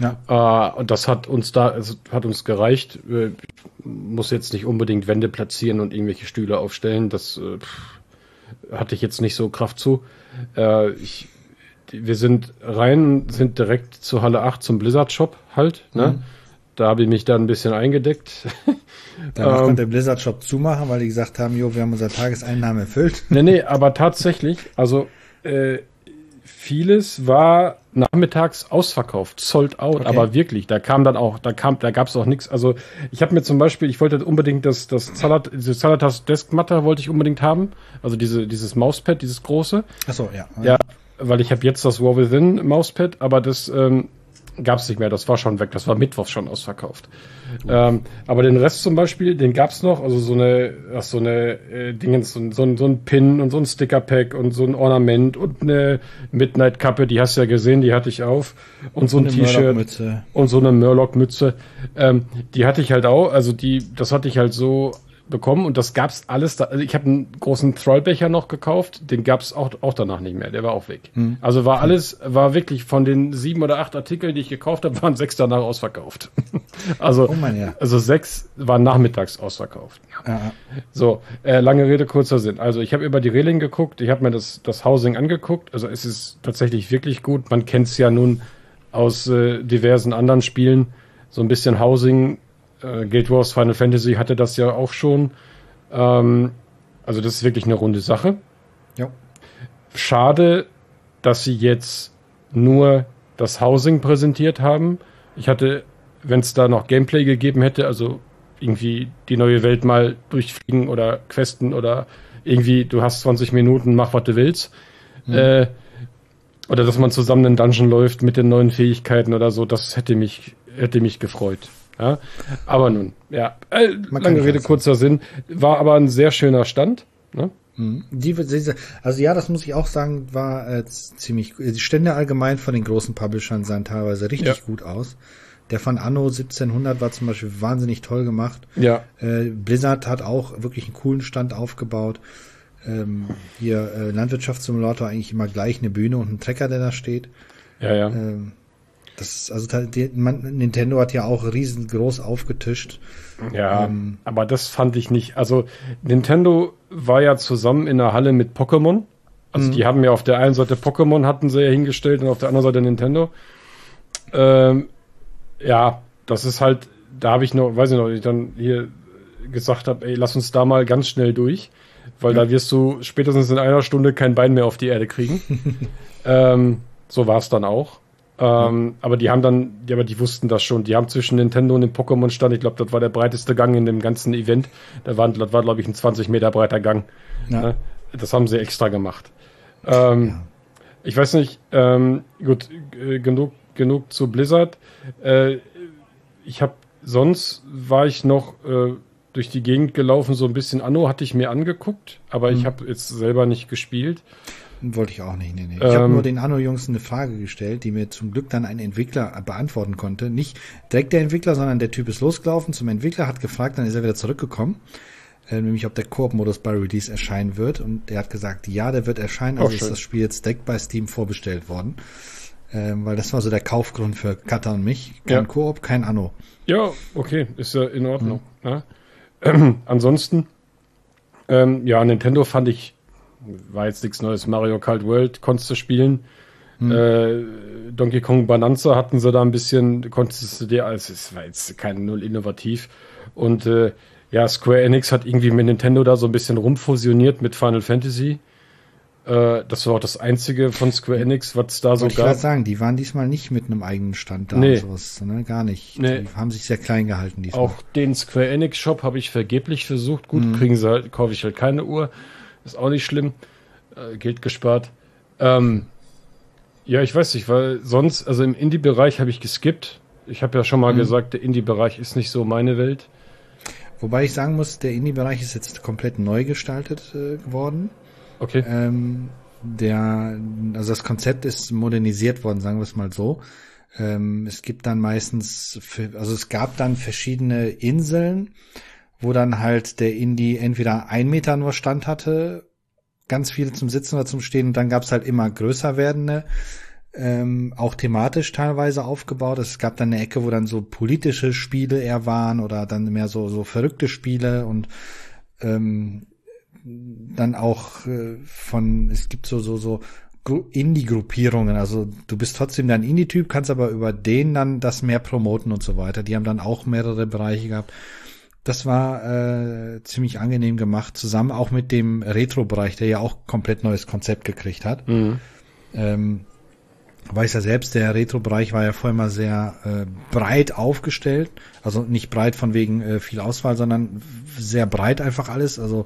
Ja. Äh, und das hat uns da, also hat uns gereicht. Äh, muss jetzt nicht unbedingt Wände platzieren und irgendwelche Stühle aufstellen. Das äh, hatte ich jetzt nicht so Kraft zu. Äh, ich Wir sind rein, sind direkt zur Halle acht zum Blizzard-Shop halt. Ne? Mhm. Da habe ich mich dann ein bisschen eingedeckt. Danach ähm, konnte der Blizzard-Shop zumachen, weil die gesagt haben, jo, wir haben unsere Tageseinnahmen erfüllt. Nee, nee, aber tatsächlich, also äh, vieles war nachmittags ausverkauft, sold out, okay. Aber wirklich, da kam dann auch, da kam, da gab es auch nichts. Also ich habe mir zum Beispiel, ich wollte unbedingt das, das Zalat, diese Zalatas Deskmatte wollte ich unbedingt haben. Also diese, dieses Mauspad, dieses große. Ach so, ja. Ja. Weil ich habe jetzt das War Within Mauspad, aber das ähm, gab es nicht mehr, das war schon weg, das war mittwochs schon ausverkauft. Mhm. Ähm, aber den Rest zum Beispiel, den gab's noch, also so eine, ach, so eine äh, Dingens, so, so, so ein Pin und so ein Sticker-Pack und so ein Ornament und eine Midnight-Kappe, die hast du ja gesehen, die hatte ich auf und so ein T-Shirt und so eine Murloc-Mütze. Ähm, die hatte ich halt auch, also die, das hatte ich halt so bekommen und das gab's alles da. Also ich habe einen großen Trollbecher noch gekauft, den gab's auch auch danach nicht mehr, der war auch weg. Hm. Also war alles, war wirklich von den sieben oder acht Artikeln, die ich gekauft habe, waren sechs danach ausverkauft. also, oh Mann, ja. also sechs waren nachmittags ausverkauft. Ja. So, äh, lange Rede, kurzer Sinn. Also ich habe über die Reling geguckt, ich habe mir das, das Housing angeguckt, also es ist tatsächlich wirklich gut. Man kennt es ja nun aus äh, diversen anderen Spielen, so ein bisschen Housing. Guild Wars Final Fantasy hatte das ja auch schon. Ähm, also das ist wirklich eine runde Sache. Ja. Schade, dass sie jetzt nur das Housing präsentiert haben. Ich hatte, wenn es da noch Gameplay gegeben hätte, also irgendwie die neue Welt mal durchfliegen oder questen oder irgendwie, du hast zwanzig Minuten, mach was du willst. Mhm. Äh, oder dass man zusammen einen Dungeon läuft mit den neuen Fähigkeiten oder so, das hätte mich, hätte mich gefreut. Ja, aber nun, ja, äh, lange Rede, kurzer Sinn, war aber ein sehr schöner Stand. Ne? Die, also ja, das muss ich auch sagen, war äh, ziemlich, die Stände allgemein von den großen Publishern sahen teilweise richtig ja. gut aus. Der von Anno siebzehnhundert war zum Beispiel wahnsinnig toll gemacht. Ja. Äh, Blizzard hat auch wirklich einen coolen Stand aufgebaut. Ähm, hier äh, Landwirtschaftssimulator eigentlich immer gleich eine Bühne und ein Trecker, der da steht. Ja, ja. Ähm, Das, also die, man, Nintendo hat ja auch riesengroß aufgetischt. Ja, ähm, aber das fand ich nicht. Also Nintendo war ja zusammen in der Halle mit Pokémon. Also die haben ja auf der einen Seite Pokémon hatten sie ja hingestellt und auf der anderen Seite Nintendo. Ähm, ja, das ist halt, da habe ich noch, weiß ich noch, ich dann hier gesagt habe, ey, lass uns da mal ganz schnell durch, weil ja. da wirst du spätestens in einer Stunde kein Bein mehr auf die Erde kriegen. ähm, so war es dann auch. Ähm, mhm. Aber die haben dann, die, aber die wussten das schon. Die haben zwischen Nintendo und dem Pokémon-Stand, ich glaube, das war der breiteste Gang in dem ganzen Event. Da war, das war, glaube ich, ein zwanzig Meter breiter Gang. Ja. Das haben sie extra gemacht. Ähm, ja. Ich weiß nicht, ähm, gut, äh, genug, genug zu Blizzard. Äh, ich habe, sonst war ich noch äh, durch die Gegend gelaufen, so ein bisschen Anno hatte ich mir angeguckt, aber mhm. ich habe jetzt selber nicht gespielt. Wollte ich auch nicht, nee, nee. Ich Ähm, habe nur den Anno-Jungs eine Frage gestellt, die mir zum Glück dann ein Entwickler beantworten konnte. Nicht direkt der Entwickler, sondern der Typ ist losgelaufen zum Entwickler, hat gefragt, dann ist er wieder zurückgekommen. Äh, nämlich, ob der Koop-Modus bei Release erscheinen wird. Und der hat gesagt, ja, der wird erscheinen. Also ist das Spiel jetzt direkt bei Steam vorbestellt worden. Ähm, weil das war so der Kaufgrund für Katha und mich. Kein ja. Koop, kein Anno. Ja, okay, ist ja in Ordnung. Mhm. Ja. Ähm, ansonsten, ähm, ja, Nintendo fand ich war jetzt nichts Neues. Mario Kart World konntest du spielen. Hm. Äh, Donkey Kong Bonanza hatten sie da ein bisschen, konntest du dir, also es war jetzt kein null innovativ. Und äh, ja, Square Enix hat irgendwie mit Nintendo da so ein bisschen rumfusioniert mit Final Fantasy. Äh, das war auch das einzige von Square Enix, was es da so Wollte ich gab. gerade sagen, die waren diesmal nicht mit einem eigenen Stand da Nee. und sowas, ne? Gar nicht. Nee. Die haben sich sehr klein gehalten diesmal. Auch den Square Enix Shop habe ich vergeblich versucht. Gut, kriegen sie halt, kaufe ich halt keine Uhr. Ist auch nicht schlimm. Äh, Geld gespart. Ähm, ja, ich weiß nicht, weil sonst, also im Indie-Bereich habe ich geskippt. Ich habe ja schon mal Mhm. gesagt, der Indie-Bereich ist nicht so meine Welt. Wobei ich sagen muss, der Indie-Bereich ist jetzt komplett neu gestaltet äh, geworden. Okay. Ähm, der, also das Konzept ist modernisiert worden, sagen wir es mal so. Ähm, es gibt dann meistens, für, also es gab dann verschiedene Inseln, wo dann halt der Indie entweder ein Meter nur Stand hatte, ganz viele zum Sitzen oder zum Stehen, und dann gab es halt immer größer werdende, ähm, auch thematisch teilweise aufgebaut. Es gab dann eine Ecke, wo dann so politische Spiele eher waren oder dann mehr so so verrückte Spiele und ähm, dann auch äh, von, es gibt so so so Gru- Indie-Gruppierungen, also du bist trotzdem dann Indie-Typ, kannst aber über den dann das mehr promoten und so weiter. Die haben dann auch mehrere Bereiche gehabt. Das war äh, ziemlich angenehm gemacht, zusammen auch mit dem Retro-Bereich, der ja auch komplett neues Konzept gekriegt hat. Mhm. Ähm, weiß ja selbst, der Retro-Bereich war ja vorher mal sehr äh, breit aufgestellt. Also nicht breit von wegen äh, viel Auswahl, sondern sehr breit einfach alles. Also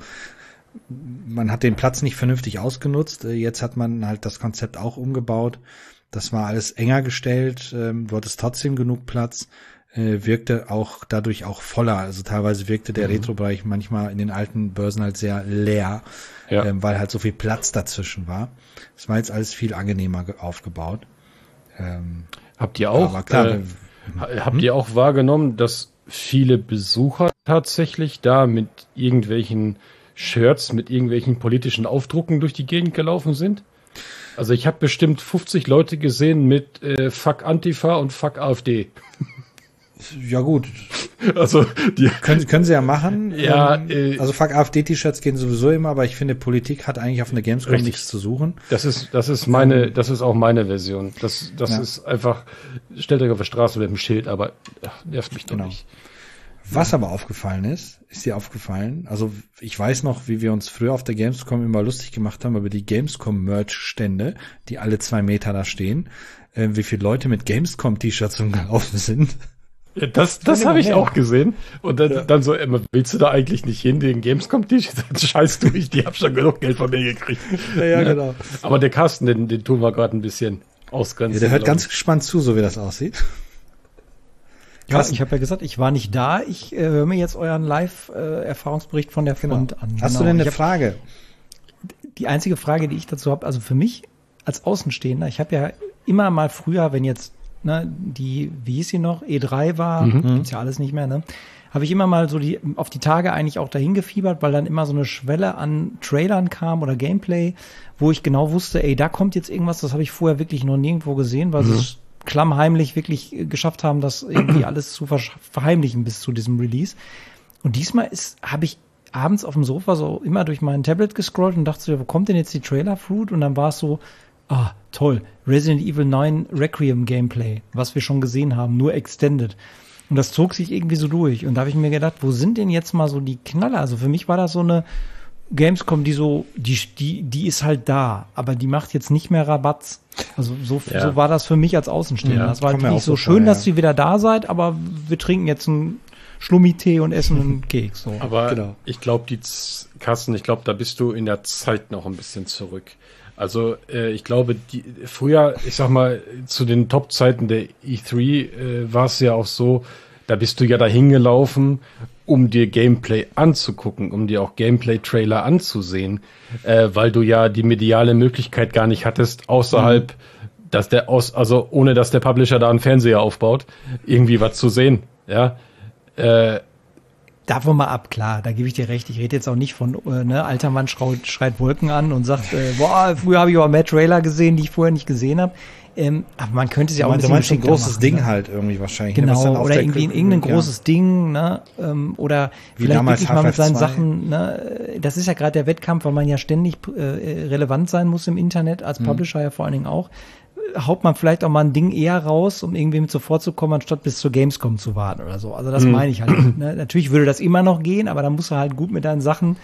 man hat den Platz nicht vernünftig ausgenutzt. Äh, jetzt hat man halt das Konzept auch umgebaut. Das war alles enger gestellt. Ähm, du hattest trotzdem genug Platz. Äh, wirkte auch dadurch auch voller. Also teilweise wirkte der Mhm. Retro-Bereich manchmal in den alten Börsen halt sehr leer, Ja. ähm, weil halt so viel Platz dazwischen war. Es war jetzt alles viel angenehmer ge- aufgebaut. Ähm, Habt ihr auch, aber klar, äh, ha- habt ihr auch wahrgenommen, dass viele Besucher tatsächlich da mit irgendwelchen Shirts, mit irgendwelchen politischen Aufdrucken durch die Gegend gelaufen sind? Also ich habe bestimmt fünfzig Leute gesehen mit äh, Fuck Antifa und Fuck AfD. ja gut, Also die können, können sie ja machen. Ja, ähm, äh, also Fuck AfD-T-Shirts gehen sowieso immer, aber ich finde, Politik hat eigentlich auf einer Gamescom Richtig. nichts zu suchen. Das ist, das ist meine, das ist auch meine Version. Das, das Ja. ist einfach, stellt euch auf der Straße mit dem Schild, aber ach, nervt mich doch Genau. nicht. Was aber aufgefallen ist, ist dir aufgefallen, also ich weiß noch, wie wir uns früher auf der Gamescom immer lustig gemacht haben über die Gamescom-Merch-Stände, die alle zwei Meter da stehen, äh, wie viele Leute mit Gamescom-T-Shirts rumgelaufen sind. Ja, das, das Ja, habe ich ja. auch gesehen. Und dann, Ja. dann so, Emma, willst du da eigentlich nicht hin, den Gamescom-T-Shirt? Scheiß du, ich, die hab schon genug Geld von mir gekriegt. Ja, ja, genau. Aber der Carsten, den, den tun wir gerade ein bisschen ausgrenzen. Ja, der hört glaub ganz ich. gespannt zu, so wie das aussieht. Ja, Carsten, ich habe ja gesagt, ich war nicht da. Ich äh, höre mir jetzt euren Live-Erfahrungsbericht von der genau. Front an. Hast Genau. du denn eine Ich hab- Frage? Die einzige Frage, die ich dazu habe, also für mich als Außenstehender, ich habe ja immer mal früher, wenn jetzt ne, die, wie hieß sie noch, E drei war, gibt's ja alles nicht mehr, ne, habe ich immer mal so die auf die Tage eigentlich auch dahin gefiebert, weil dann immer so eine Schwelle an Trailern kam oder Gameplay, wo ich genau wusste, ey, da kommt jetzt irgendwas, das habe ich vorher wirklich noch nirgendwo gesehen, weil sie es klammheimlich wirklich äh, geschafft haben, das irgendwie alles zu versch- verheimlichen bis zu diesem Release. Und diesmal ist, habe ich abends auf dem Sofa so immer durch mein Tablet gescrollt und dachte so, ja, wo kommt denn jetzt die Trailer-Fruit? Und dann war es so, ah, toll, Resident Evil neun Requiem Gameplay, was wir schon gesehen haben, nur extended. Und das zog sich irgendwie so durch. Und da habe ich mir gedacht, wo sind denn jetzt mal so die Knaller? Also für mich war das so eine Gamescom, die so, die, die, die ist halt da, aber die macht jetzt nicht mehr Rabatz. Also so, Ja. so war das für mich als Außenstehender. Ja, das war kommt halt mir nicht auch so so schön, vor, dass ja. ihr wieder da seid, aber wir trinken jetzt einen Schlummi-Tee und essen einen Keks. So. Aber Genau. ich glaube, die Z- Carsten, ich glaube, da bist du in der Zeit noch ein bisschen zurück. Also äh, ich glaube, die früher, ich sag mal, zu den Top-Zeiten der E drei äh, war es ja auch so, da bist du ja dahin gelaufen, um dir Gameplay anzugucken, um dir auch Gameplay-Trailer anzusehen, äh, weil du ja die mediale Möglichkeit gar nicht hattest, außerhalb, dass der aus, also ohne dass der Publisher da einen Fernseher aufbaut, irgendwie was zu sehen. Ja. Äh, Davon mal ab, klar, da gebe ich dir recht. Ich rede jetzt auch nicht von, äh, ne, alter Mann schreit, schreit Wolken an und sagt, äh, boah, früher habe ich aber mehr Trailer gesehen, die ich vorher nicht gesehen habe. Ähm, aber man könnte es ja auch ein Du bisschen meinst ein geschickter großes machen, Ding ne? halt irgendwie wahrscheinlich. ne, was Genau, dann auf oder der irgendwie Kü- irgendein ja. großes Ding, ne? Ähm, oder Wie vielleicht damals wirklich mal mit seinen Half-Life zwei. Sachen, ne? Das ist ja gerade der Wettkampf, weil man ja ständig äh, relevant sein muss im Internet, als Publisher ja vor allen Dingen auch. Haut man vielleicht auch mal ein Ding eher raus, um irgendwie mit zuvorzukommen, anstatt bis zur Gamescom zu warten oder so. Also das meine ich halt. Ne? Natürlich würde das immer noch gehen, aber da musst du halt gut mit deinen Sachen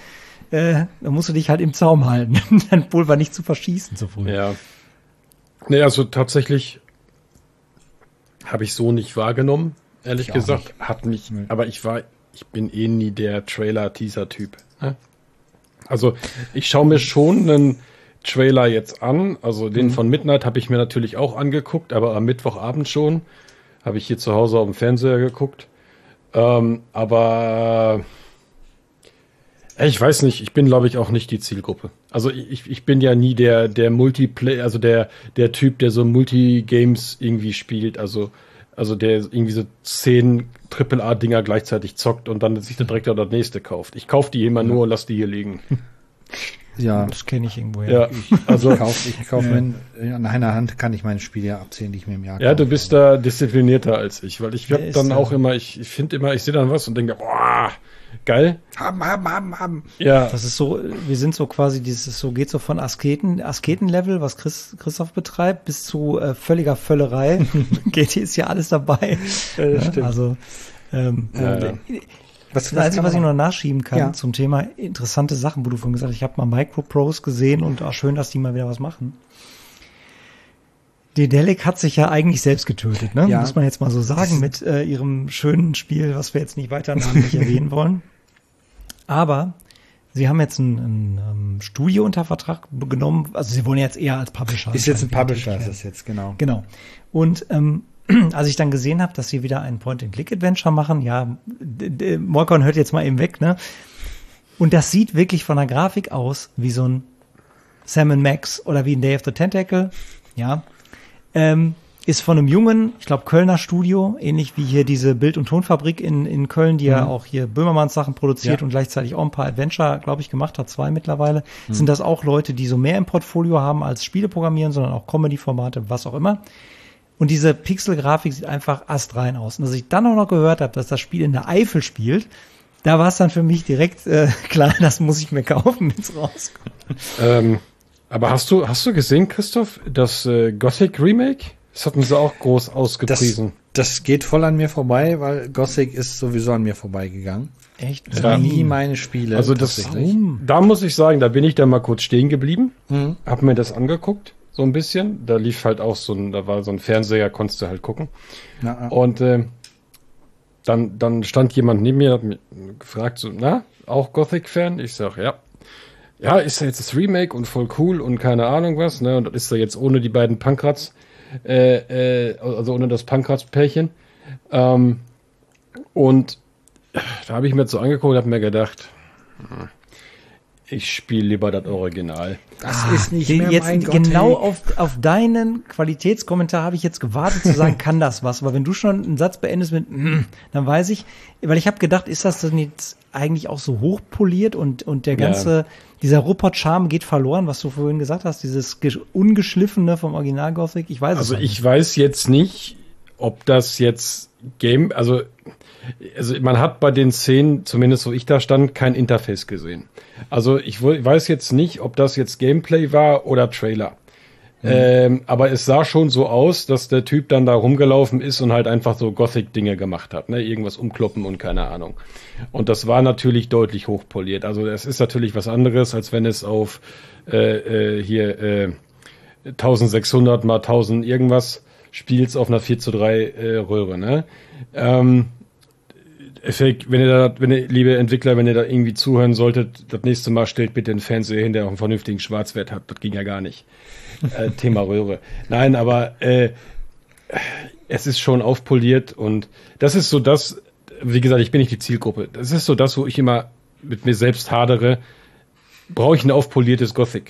äh, dann musst du dich halt im Zaum halten, dein Pulver nicht zu verschießen zu früh. Ja. Nee, also tatsächlich habe ich so nicht wahrgenommen, ehrlich Ich auch gesagt. nicht. Hat mich, Nee. aber ich war, ich bin eh nie der Trailer-Teaser-Typ. Ne? Also ich schaue mir schon einen Trailer jetzt an. Also den Mhm. von Midnight habe ich mir natürlich auch angeguckt, aber am Mittwochabend schon. Habe ich hier zu Hause auf dem Fernseher geguckt. Ähm, aber äh, ich weiß nicht, ich bin, glaube ich, auch nicht die Zielgruppe. Also ich, ich bin ja nie der, der Multiplayer, also der, der Typ, der so Multigames irgendwie spielt. Also, also der irgendwie so zehn Triple A-Dinger gleichzeitig zockt und dann sich dann direkt auch das nächste kauft. Ich kaufe die immer nur und lass die hier liegen. Ja, Das kenne ich irgendwo. Ja, also ich kaufe ich kauf mir, in- an einer Hand kann ich meine Spiele ja abzählen, die ich mir im Jahr ja, du kaufe. bist da disziplinierter als ich, weil ich Der hab ist dann da. auch immer, ich, ich finde immer, ich sehe dann was und denke, boah, geil. Haben, haben, haben, haben. Ja, Das ist so, wir sind so quasi dieses, so geht so von Asketen, Asketenlevel, was Chris, Christoph betreibt, bis zu äh, völliger Völlerei. G T ist ja alles dabei. Ja, das Ja, stimmt. also ähm, Ja, äh, ja. Was, das Einzige, was ich noch nachschieben kann Ja. zum Thema interessante Sachen, wo du vorhin gesagt hast, ich habe mal Micropros gesehen und auch schön, dass die mal wieder was machen. Dedelic hat sich ja eigentlich selbst getötet, ne? Ja. Muss man jetzt mal so sagen, mit äh, ihrem schönen Spiel, was wir jetzt nicht weiter namentlich erwähnen wollen. Aber sie haben jetzt ein, ein, ähm, Studio unter Vertrag genommen, also sie wollen jetzt eher als Publisher. ist jetzt ein anscheinend Publisher, tätig ist werden. das jetzt, genau. Genau. Und ähm, als ich dann gesehen habe, dass sie wieder ein Point-and-Click-Adventure machen, ja, d- d- Molkon hört jetzt mal eben weg, ne? Und das sieht wirklich von der Grafik aus wie so ein Sam and Max oder wie ein Day of the Tentacle, ja. Ähm, ist von einem jungen, ich glaube, Kölner Studio, ähnlich wie hier diese Bild- und Tonfabrik in, in Köln, die ja auch hier Böhmermanns Sachen produziert Ja. und gleichzeitig auch ein paar Adventure, glaube ich, gemacht hat, zwei mittlerweile. Sind das auch Leute, die so mehr im Portfolio haben als Spiele programmieren, sondern auch Comedy-Formate, was auch immer. Und diese Pixel-Grafik sieht einfach astrein aus. Und dass ich dann auch noch gehört habe, dass das Spiel in der Eifel spielt, da war es dann für mich direkt äh, klar, das muss ich mir kaufen, wenn es rauskommt. ähm, aber hast du, hast du gesehen, Christoph, das äh, Gothic Remake? Das hatten sie auch groß Das, ausgepriesen. das geht voll an mir vorbei, weil Gothic ist sowieso an mir vorbeigegangen. Echt? Das Ja. waren nie meine Spiele. Also das, tatsächlich. da muss ich sagen, da bin ich dann mal kurz stehen geblieben, Mhm. hab mir das angeguckt, so ein bisschen. Da lief halt auch so ein, da war so ein Fernseher, konntest du halt gucken. Na, na. Und äh, dann, dann stand jemand neben mir, hat mich gefragt, so, na, auch Gothic-Fan? Ich sag, ja. Ja, ist ja jetzt das Remake und voll cool und keine Ahnung was, ne? Und das ist ja jetzt ohne die beiden Pankrats, äh, äh, also ohne das Pankrats-Pärchen. Ähm, und da habe ich mir jetzt so angeguckt und habe mir gedacht, hm, ich spiele lieber das Original. Das ist nicht Die- mehr jetzt mein Gothic. genau auf, auf deinen Qualitätskommentar habe ich jetzt gewartet zu sagen, kann das was? Aber wenn du schon einen Satz beendest mit, mm, dann weiß ich, weil ich habe gedacht, ist das denn jetzt eigentlich auch so hochpoliert und und der ganze, dieser Ruppert-Charme geht verloren, was du vorhin gesagt hast, dieses ge- ungeschliffene vom Original Gothic. Ich weiß Also es ich weiß jetzt nicht, ob das jetzt Game, also, also man hat bei den Szenen, zumindest wo ich da stand, kein Interface gesehen. Also ich wo- weiß jetzt nicht, ob das jetzt Gameplay war oder Trailer. Ähm, aber es sah schon so aus, dass der Typ dann da rumgelaufen ist und halt einfach so Gothic-Dinge gemacht hat, ne? Irgendwas umkloppen und keine Ahnung. Und das war natürlich deutlich hochpoliert. Also es ist natürlich was anderes, als wenn es auf äh, äh, hier äh, eintausendsechshundert mal tausend irgendwas spielst auf einer vier zu drei äh, Röhre, ne? Ähm, Effekt, wenn ihr da, wenn ihr, liebe Entwickler, wenn ihr da irgendwie zuhören solltet, das nächste Mal stellt bitte einen Fernseher hin, der auch einen vernünftigen Schwarzwert hat. Das ging ja gar nicht. Äh, Thema Röhre. Nein, aber äh, es ist schon aufpoliert und das ist so das, wie gesagt, ich bin nicht die Zielgruppe. Das ist so das, wo ich immer mit mir selbst hadere. Brauche ich ein aufpoliertes Gothic?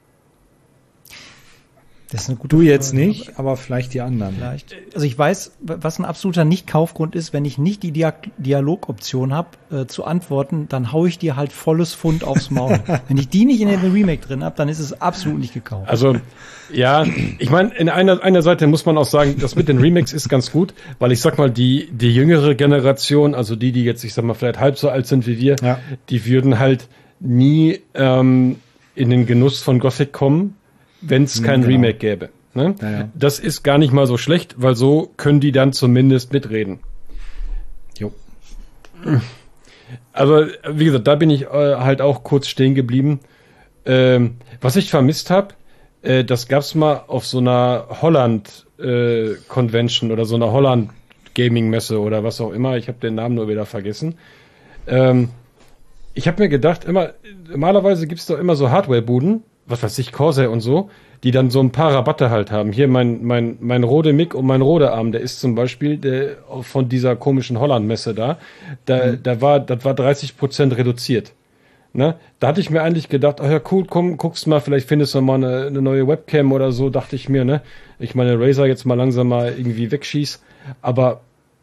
Das ist eine gute Du jetzt Frage, nicht, aber vielleicht die anderen. Vielleicht. Also ich weiß, was ein absoluter Nicht-Kaufgrund ist, wenn ich nicht die Dia- Dialogoption habe, äh, zu antworten, dann hau ich dir halt volles Pfund aufs Maul. Wenn ich die nicht in dem Remake drin habe, dann ist es absolut nicht gekauft. Also, ja, ich meine, in einer, einer Seite muss man auch sagen, das mit den Remakes ist ganz gut, weil ich sag mal, die, die jüngere Generation, also die, die jetzt, ich sag mal, vielleicht halb so alt sind wie wir, Ja. die würden halt nie ähm, in den Genuss von Gothic kommen, wenn es kein genau. Remake gäbe. Ne? Ja, ja. Das ist gar nicht mal so schlecht, weil so können die dann zumindest mitreden. Jo. Also, wie gesagt, da bin ich äh, halt auch kurz stehen geblieben. Ähm, was ich vermisst habe, äh, das gab's mal auf so einer Holland-Convention äh, oder so einer Holland-Gaming-Messe oder was auch immer. Ich habe den Namen nur wieder vergessen. Ähm, ich habe mir gedacht, immer normalerweise gibt's doch immer so Hardware-Buden, was weiß ich, Corsair und so, die dann so ein paar Rabatte halt haben. Hier mein mein mein Rode Mic und mein Rode Arm, der ist zum Beispiel der von dieser komischen Holland-Messe da, da, mhm. da war, das war dreißig Prozent reduziert. Ne? Da hatte ich mir eigentlich gedacht, ach ja cool, komm, guckst mal, vielleicht findest du mal eine, eine neue Webcam oder so, dachte ich mir, ne? Ich meine Razer jetzt mal langsam mal irgendwie wegschieß, aber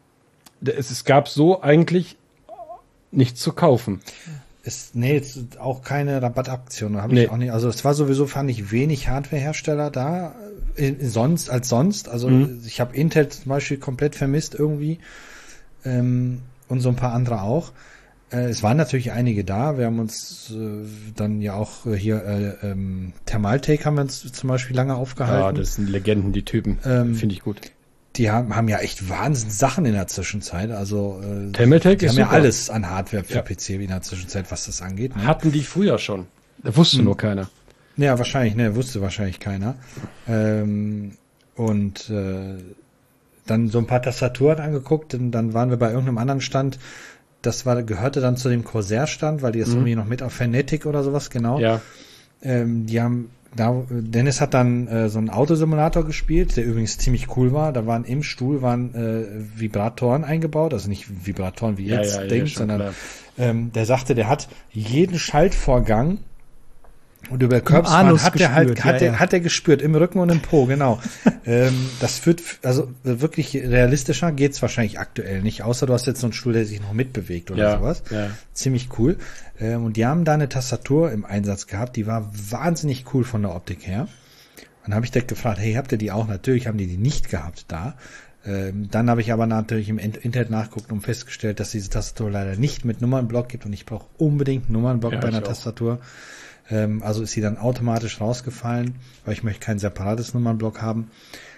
es, es gab so eigentlich nichts zu kaufen. Ist, nee, jetzt auch keine Rabattaktion, habe Nee. ich auch nicht. Also es war sowieso, fand ich, wenig Hardwarehersteller da, in, sonst als sonst. Also Mhm. ich habe Intel zum Beispiel komplett vermisst irgendwie, ähm, und so ein paar andere auch. Äh, es waren natürlich einige da. Wir haben uns äh, dann ja auch äh, hier äh, ähm, Thermaltake haben wir uns zum Beispiel lange Ja, aufgehalten. das sind Legenden, die Typen. Ähm, Finde ich gut. Die haben, haben ja echt Wahnsinn Sachen in der Zwischenzeit. Also äh, Thermaltake die ist haben ja super. alles an Hardware für Ja. P C in der Zwischenzeit, was das angeht. Ne? Hatten die früher schon. Da wusste Hm. nur keiner. Ja, wahrscheinlich, ne, wusste wahrscheinlich keiner. Ähm, und äh, dann so ein paar Tastaturen angeguckt, und dann waren wir bei irgendeinem anderen Stand. Das war, gehörte dann zu dem Corsair-Stand, weil die das Mhm. irgendwie noch mit auf Fnatic oder sowas, genau. Ja. Ähm, die haben, da, Dennis hat dann äh, so einen Autosimulator gespielt, der übrigens ziemlich cool war. Da waren im Stuhl waren äh, Vibratoren eingebaut, also nicht Vibratoren wie Ja, jetzt ja, ja, denkt, schon sondern klar. ähm, der sagte, der hat jeden Schaltvorgang und über Körperspann Anus hat der halt, gespürt, hat ja, der, ja. hat er gespürt, im Rücken und im Po, genau. ähm, das führt, also wirklich realistischer geht's wahrscheinlich aktuell nicht, außer du hast jetzt so einen Stuhl, der sich noch mitbewegt oder Ja, sowas. ja. Ziemlich cool. Ähm, und die haben da eine Tastatur im Einsatz gehabt, die war wahnsinnig cool von der Optik her. Dann habe ich direkt gefragt, hey, habt ihr die auch? Natürlich haben die die nicht gehabt da. Ähm, dann habe ich aber natürlich im Internet nachgeguckt und festgestellt, dass diese Tastatur leider nicht mit Nummernblock gibt und ich brauche unbedingt einen Nummernblock Ja, bei einer ich auch. Tastatur. Ähm, also ist sie dann automatisch rausgefallen, weil ich möchte kein separates Nummernblock haben.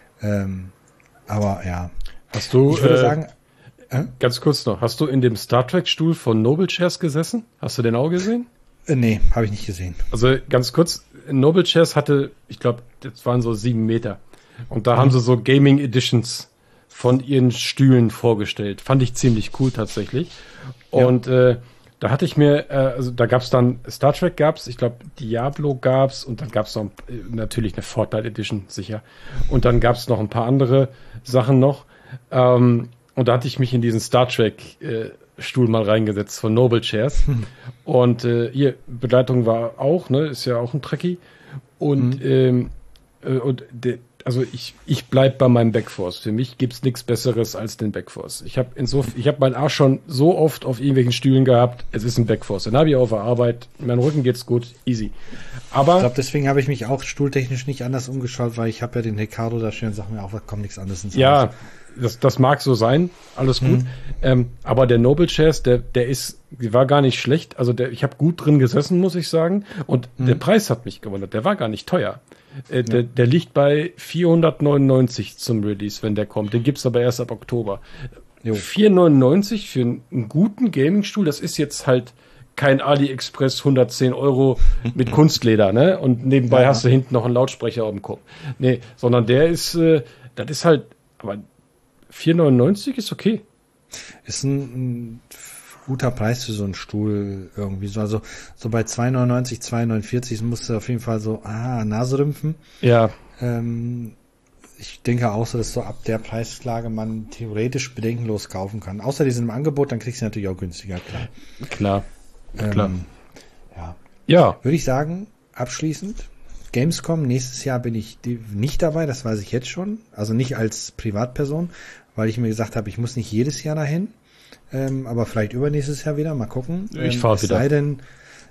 Ähm, aber ja, Hast du, ich würde äh, sagen, äh, ganz kurz noch, hast du in dem Star Trek Stuhl von Noble Chairs gesessen? Hast du den auch gesehen? äh, nee, habe ich nicht gesehen. Also ganz kurz, Noble Chairs hatte, ich glaube, das waren so sieben Meter. Und da haben sie so Gaming Editions von ihren Stühlen vorgestellt. Fand ich ziemlich cool tatsächlich. Und äh, da hatte ich mir, äh, also da gab's dann Star Trek gab's, ich glaube Diablo gab's und dann gab's noch äh, natürlich eine Fortnite Edition, sicher. Und dann gab's noch ein paar andere Sachen noch. Ähm, und da hatte ich mich in diesen Star Trek äh, Stuhl mal reingesetzt von Noble Chairs. Hm. Und äh, hier, Begleitung war auch, ne, ist ja auch ein Trekkie. Und, ähm, äh, und de, also ich, ich bleib bei meinem Backforce. Für mich gibt's nichts Besseres als den Backforce. Ich habe insofern, ich habe meinen Arsch schon so oft auf irgendwelchen Stühlen gehabt, es ist ein Backforce. Dann habe ich auf der Arbeit, meinem Rücken geht's gut, easy. Aber Ich glaube, deswegen habe ich mich auch stuhltechnisch nicht anders umgeschaut, weil ich habe ja den Ricardo da stehen und sag mir auch, da kommt nichts anderes ins ja, Haus. das, das mag so sein, alles gut. Mhm. Ähm, aber der Noble Chairs, der, der ist, die war gar nicht schlecht. Also der, ich habe gut drin gesessen, muss ich sagen. Und Mhm. der Preis hat mich gewundert. Der war gar nicht teuer. Äh, der, der liegt bei vierhundertneunundneunzig zum Release, wenn der kommt. Den gibt's aber erst ab Oktober. Jo. vierhundertneunundneunzig für einen, einen guten Gamingstuhl, das ist jetzt halt kein AliExpress hundertzehn Euro mit Kunstleder, ne? Und nebenbei Ja. hast du hinten noch einen Lautsprecher auf dem Kopf. Nee, sondern der ist, äh, das ist halt, aber vier neunundneunzig ist okay. Ist ein, ein guter Preis für so einen Stuhl irgendwie so. Also so bei zwei neunundneunzig, zwei neunundvierzig musst du auf jeden Fall so, ah, Nase rümpfen. Ja, Ähm, ich denke auch so, dass so ab der Preislage man theoretisch bedenkenlos kaufen kann. Außer die sind im Angebot, dann kriegst du natürlich auch günstiger, klar. klar. Ähm, Klar. Ja. Ja, Würde ich sagen, abschließend, Gamescom, nächstes Jahr bin ich die- nicht dabei, das weiß ich jetzt schon. Also nicht als Privatperson, weil ich mir gesagt habe, ich muss nicht jedes Jahr dahin. Ähm, aber vielleicht übernächstes Jahr wieder, mal gucken. Ich ähm, fahr es wieder. sei denn,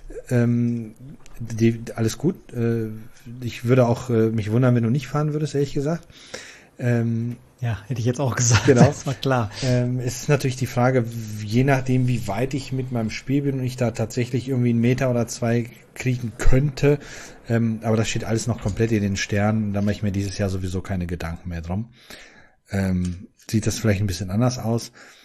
ähm, die, alles gut. Äh, ich würde auch äh, mich wundern, wenn du nicht fahren würdest, ehrlich gesagt. Ähm, Ja, hätte ich jetzt auch gesagt. Genau. Das war klar. ähm, es ist natürlich die Frage, je nachdem, wie weit ich mit meinem Spiel bin und ich da tatsächlich irgendwie einen Meter oder zwei kriegen könnte. Ähm, aber das steht alles noch komplett in den Sternen. Da mache ich mir dieses Jahr sowieso keine Gedanken mehr drum. Ähm, sieht das vielleicht ein bisschen anders aus.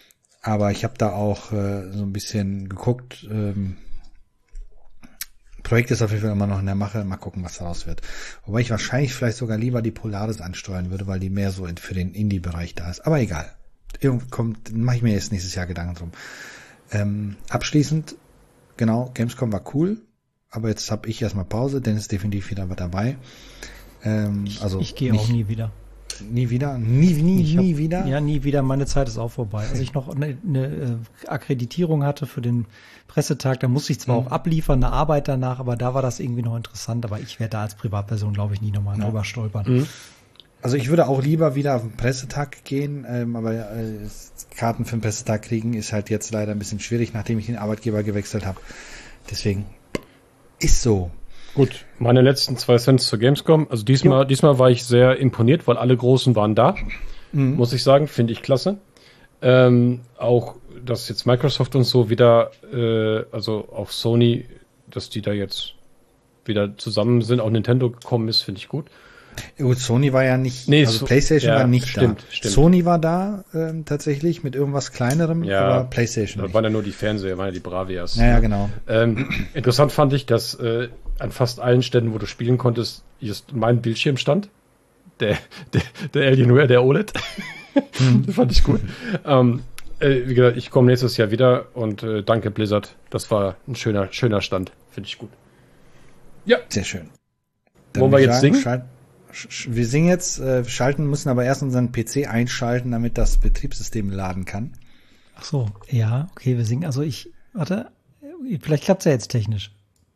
Aber ich habe da auch äh, so ein bisschen geguckt. Ähm, Projekt ist auf jeden Fall immer noch in der Mache. Mal gucken, was daraus wird. Wobei ich wahrscheinlich vielleicht sogar lieber die Polaris ansteuern würde, weil die mehr so in, für den Indie-Bereich da ist. Aber egal. Irgendwie kommt, mache ich mir jetzt nächstes Jahr Gedanken drum. Ähm, abschließend, genau, Gamescom war cool. Aber jetzt habe ich erstmal Pause. Dennis ist definitiv wieder dabei. Ähm, also ich gehe auch nie wieder. Nie wieder? Nie, nie, ich nie hab, wieder? Ja, nie wieder. Meine Zeit ist auch vorbei. Als ich noch eine, eine Akkreditierung hatte für den Pressetag, da musste ich zwar mhm. auch abliefern, eine Arbeit danach, aber da war das irgendwie noch interessant. Aber ich werde da als Privatperson, glaube ich, nie nochmal ja. drüber stolpern. Mhm. Also ich würde auch lieber wieder auf den Pressetag gehen, ähm, aber äh, Karten für den Pressetag kriegen ist halt jetzt leider ein bisschen schwierig, nachdem ich den Arbeitgeber gewechselt habe. Deswegen ist so. Gut, meine letzten zwei Cents zur Gamescom. Also diesmal, jo. diesmal war ich sehr imponiert, weil alle Großen waren da. Mhm. Muss ich sagen, finde ich klasse. Ähm, auch, dass jetzt Microsoft und so wieder, äh, also auch Sony, dass die da jetzt wieder zusammen sind, auch Nintendo gekommen ist, finde ich gut. Gut, Sony war ja nicht, nee, also so, PlayStation ja, war nicht stimmt, da. Stimmt. Sony war da ähm, tatsächlich mit irgendwas Kleinerem, ja, aber PlayStation da nicht. waren ja nur die Fernseher, waren ja die Bravias. Ja, ja, genau. Ähm, interessant fand ich, dass äh, an fast allen Ständen, wo du spielen konntest, just mein Bildschirm stand. Der, der, der Alienware, der O L E D. Mhm. Das fand ich gut. ähm, äh, wie gesagt, ich komme nächstes Jahr wieder und äh, danke Blizzard. Das war ein schöner, schöner Stand. Finde ich gut. Ja. Sehr schön. Dann wollen wir jetzt sagen, singen? Schalt, sch, wir singen jetzt, äh, schalten, müssen aber erst unseren P C einschalten, damit das Betriebssystem laden kann. Ach so, ja, okay, wir singen. Also ich, warte, vielleicht klappt's ja jetzt technisch.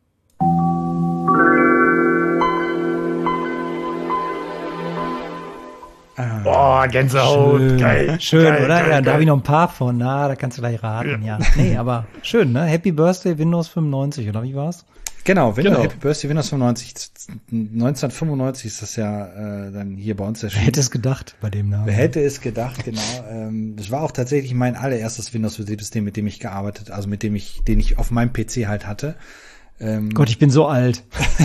Ah, Boah, Gänsehaut, schön, geil. Schön, geil, oder? Geil, ja, da geil. habe ich noch ein paar von. Na, da kannst du gleich raten, ja. ja. Nee, aber schön, ne? Happy Birthday Windows fünfundneunzig, oder wie war's? Genau, Windows, Genau. Happy Birthday Windows fünfundneunzig. neunzehnhundertfünfundneunzig ist das ja äh, dann hier bei uns erschienen. Wer hätte es gedacht bei dem Namen? Wer hätte es gedacht, genau. Ähm, das war auch tatsächlich mein allererstes Windows-Betriebssystem, mit dem ich gearbeitet, also mit dem ich, den ich auf meinem P C halt hatte. Ähm, Gott, ich bin so alt.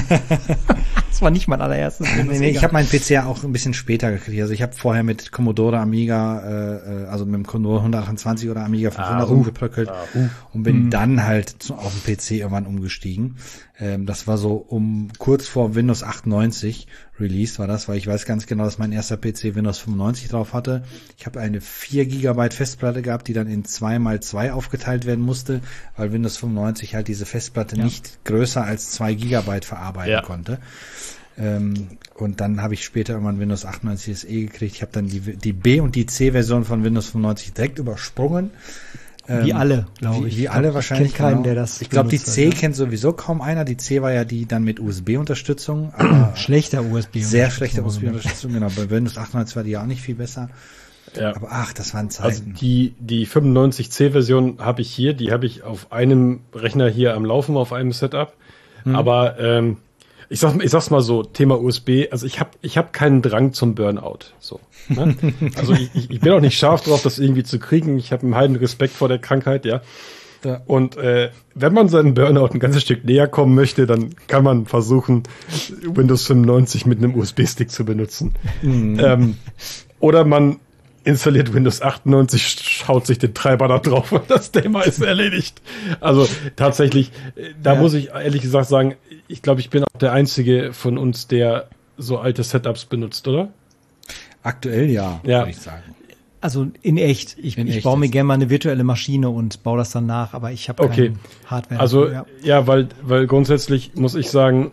Das war nicht mein allererstes. Nee, nee, ich habe meinen P C ja auch ein bisschen später gekriegt. Also ich habe vorher mit Commodore Amiga, äh, also mit dem Commodore hundertachtundzwanzig oder Amiga fünfhundert ah, uh, rumgebröckelt ah, uh. und bin mhm. dann halt zu, auf den P C irgendwann umgestiegen. Ähm, das war so um kurz vor Windows achtundneunzig Release war das, weil ich weiß ganz genau, dass mein erster P C Windows fünfundneunzig drauf hatte. Ich habe eine vier Gigabyte Festplatte gehabt, die dann in zwei mal zwei aufgeteilt werden musste, weil Windows fünfundneunzig halt diese Festplatte ja. nicht größer als zwei Gigabyte verarbeiten ja. konnte. Ähm, und dann habe ich später irgendwann Windows achtundneunzig S E gekriegt. Ich habe dann die, die B- und die C-Version von Windows fünfundneunzig direkt übersprungen. Wie ähm, alle, glaube ich. Wie, wie alle ich wahrscheinlich. Ich kenne keinen, genau. der das Ich glaube, die C hat, kennt sowieso kaum einer. Die C war ja die dann mit U S B-Unterstützung. Aber schlechter U S B. Sehr schlechter U S B-Unterstützung, genau. Bei Windows achtundneunzig war die ja auch nicht viel besser. Ja. Aber ach, das waren Zeiten. Also die, die fünfundneunzig C-Version habe ich hier, die habe ich auf einem Rechner hier am Laufen, auf einem Setup. Hm. Aber ähm, ich sag, ich sag's mal so, Thema U S B, also ich habe ich hab keinen Drang zum Burnout. So, ne? Also ich, ich bin auch nicht scharf drauf, das irgendwie zu kriegen. Ich habe einen heiden Respekt vor der Krankheit, ja. ja. Und äh, wenn man seinen Burnout ein ganzes Stück näher kommen möchte, dann kann man versuchen, Windows fünfundneunzig mit einem U S B-Stick zu benutzen. Mhm. Ähm, oder man installiert Windows achtundneunzig, schaut sich den Treiber da drauf und das Thema ist erledigt. Also tatsächlich, da ja. muss ich ehrlich gesagt sagen, ich glaube, ich bin auch der Einzige von uns, der so alte Setups benutzt, oder? Aktuell ja, ja. würde ich sagen. Also in echt. Ich, in ich echt baue mir gerne mal eine virtuelle Maschine und baue das dann nach, aber ich habe okay. keine Hardware. Also ja, ja weil, weil grundsätzlich muss ich sagen,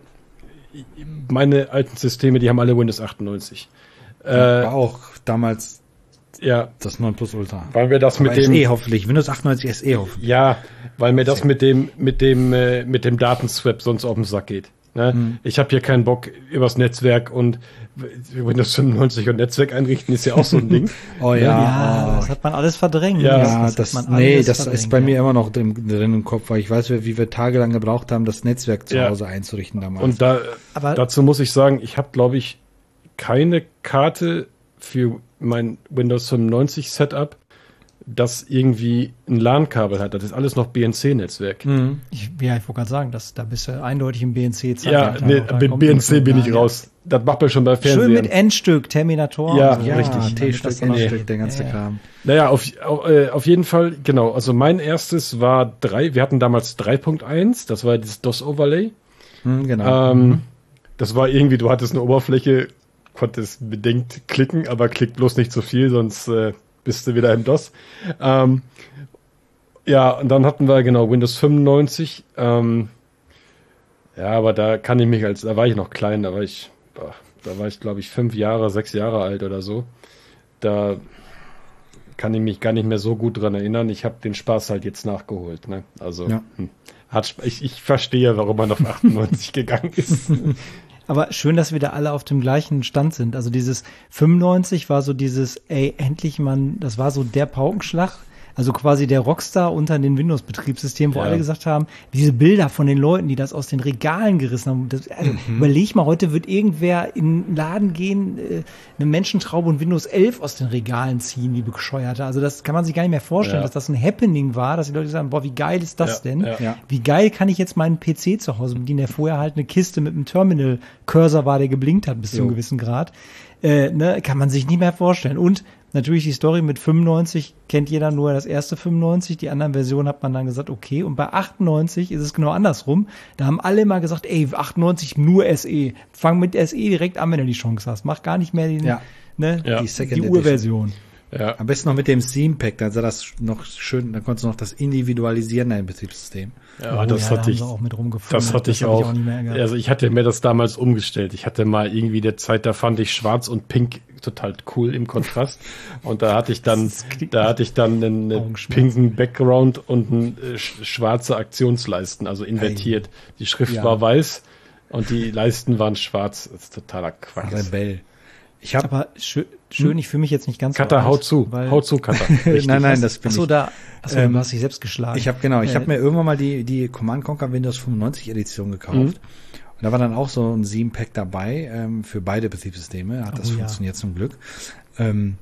meine alten Systeme, die haben alle Windows achtundneunzig. War äh, auch damals ja, das neun Plus Ultra. Weil wir das aber mit dem S E hoffentlich, Windows achtundneunzig S E hoffentlich. Ja, weil mir das mit dem mit dem äh, mit dem Datenswap sonst auf den Sack geht. Ne? Hm. Ich habe hier keinen Bock übers Netzwerk und Windows fünfundneunzig und Netzwerk einrichten ist ja auch so ein Ding. Oh ja, ja oh. das hat man alles verdrängt. Ja, das, das, das nee, das ist bei ja. mir immer noch drin, drin im Kopf, weil ich weiß, wie wir tagelang gebraucht haben, das Netzwerk zu ja. Hause einzurichten damals. Und da, aber dazu muss ich sagen, ich habe, glaube ich, keine Karte für mein Windows fünfundneunzig Setup, das irgendwie ein LAN-Kabel hat. Das ist alles noch B N C-Netzwerk. Mhm. Ich, ja, ich wollte gerade sagen, dass, da bist du eindeutig im B N C. Ja, nee, mit B N C bin ich raus. Das macht man schon bei Fernsehen. Schön mit Endstück, Terminator. Ja, so. ja richtig. T-Stück, Endstück, der ganze ja, ja. Kram. Naja, auf, auf, äh, auf jeden Fall, genau. Also mein erstes war drei, wir hatten damals drei Punkt eins, das war das DOS-Overlay. Mhm, genau. Ähm, mhm. Das war irgendwie, du hattest eine Oberfläche, konntest bedingt klicken, aber klick bloß nicht zu viel, sonst äh, bist du wieder im DOS. Ähm, ja, und dann hatten wir genau Windows fünfundneunzig. Ähm, ja, aber da kann ich mich als, da war ich noch klein, da war ich, boah, da war ich glaube ich fünf Jahre, sechs Jahre alt oder so. Da kann ich mich gar nicht mehr so gut dran erinnern. Ich habe den Spaß halt jetzt nachgeholt. Ne? Also ja. hm, hat, ich, ich verstehe, warum man auf achtundneunzig gegangen ist. Aber schön, dass wir da alle auf dem gleichen Stand sind. Also dieses fünfundneunzig war so dieses, ey, endlich man, das war so der Paukenschlag. Also quasi der Rockstar unter den Windows-Betriebssystemen, wo ja. alle gesagt haben, diese Bilder von den Leuten, die das aus den Regalen gerissen haben. Das, also mhm. Überleg mal, heute wird irgendwer in einen Laden gehen, äh, eine Menschentraube und Windows elf aus den Regalen ziehen, wie bescheuerte. Also das kann man sich gar nicht mehr vorstellen, ja. dass das ein Happening war, dass die Leute sagen, boah, wie geil ist das ja, denn? ja. Ja. Wie geil kann ich jetzt meinen P C zu Hause bedienen, der vorher halt eine Kiste mit einem Terminal-Cursor war, der geblinkt hat bis jo. zu einem gewissen Grad. Äh, ne, kann man sich nicht mehr vorstellen. Und natürlich die Story mit fünfundneunzig kennt jeder nur das erste fünfundneunzig, die anderen Versionen hat man dann gesagt, okay, und bei achtundneunzig ist es genau andersrum. Da haben alle immer gesagt, ey, achtundneunzig nur S E. Fang mit S E direkt an, wenn du die Chance hast. Mach gar nicht mehr den, ja. ne, ja. die, die Urversion. Ja. Am besten noch mit dem Theme-Pack, dann sah das noch schön, dann konntest du noch das individualisieren dein Betriebssystem. Ja, oh, das ja, hatte da ich auch mit rumgefunden. Das hatte das ich auch. Ich auch nicht mehr gehabt. Also ich hatte mir das damals umgestellt. Ich hatte mal irgendwie der Zeit, da fand ich Schwarz und Pink total cool im Kontrast. Und da hatte ich dann, da hatte ich dann einen, einen pinken Background und einen äh, schwarze Aktionsleisten, also invertiert. Hey. Die Schrift ja. war weiß und die Leisten waren schwarz. Das ist totaler Quatsch. Rebell. Ich hab, aber schön, schön ich fühle mich jetzt nicht ganz Cutter, so hau zu, weil hau zu, Cutter. nein, nein, das bin achso, ich. Da, achso, ähm, du hast dich selbst geschlagen. Ich habe genau, ich äh, habe mir irgendwann mal die die Command Conquer Windows fünfundneunzig Edition gekauft. Mhm. Und da war dann auch so ein sieben Pack dabei ähm, für beide Betriebssysteme. Hat das oh, funktioniert ja. zum Glück. Ähm,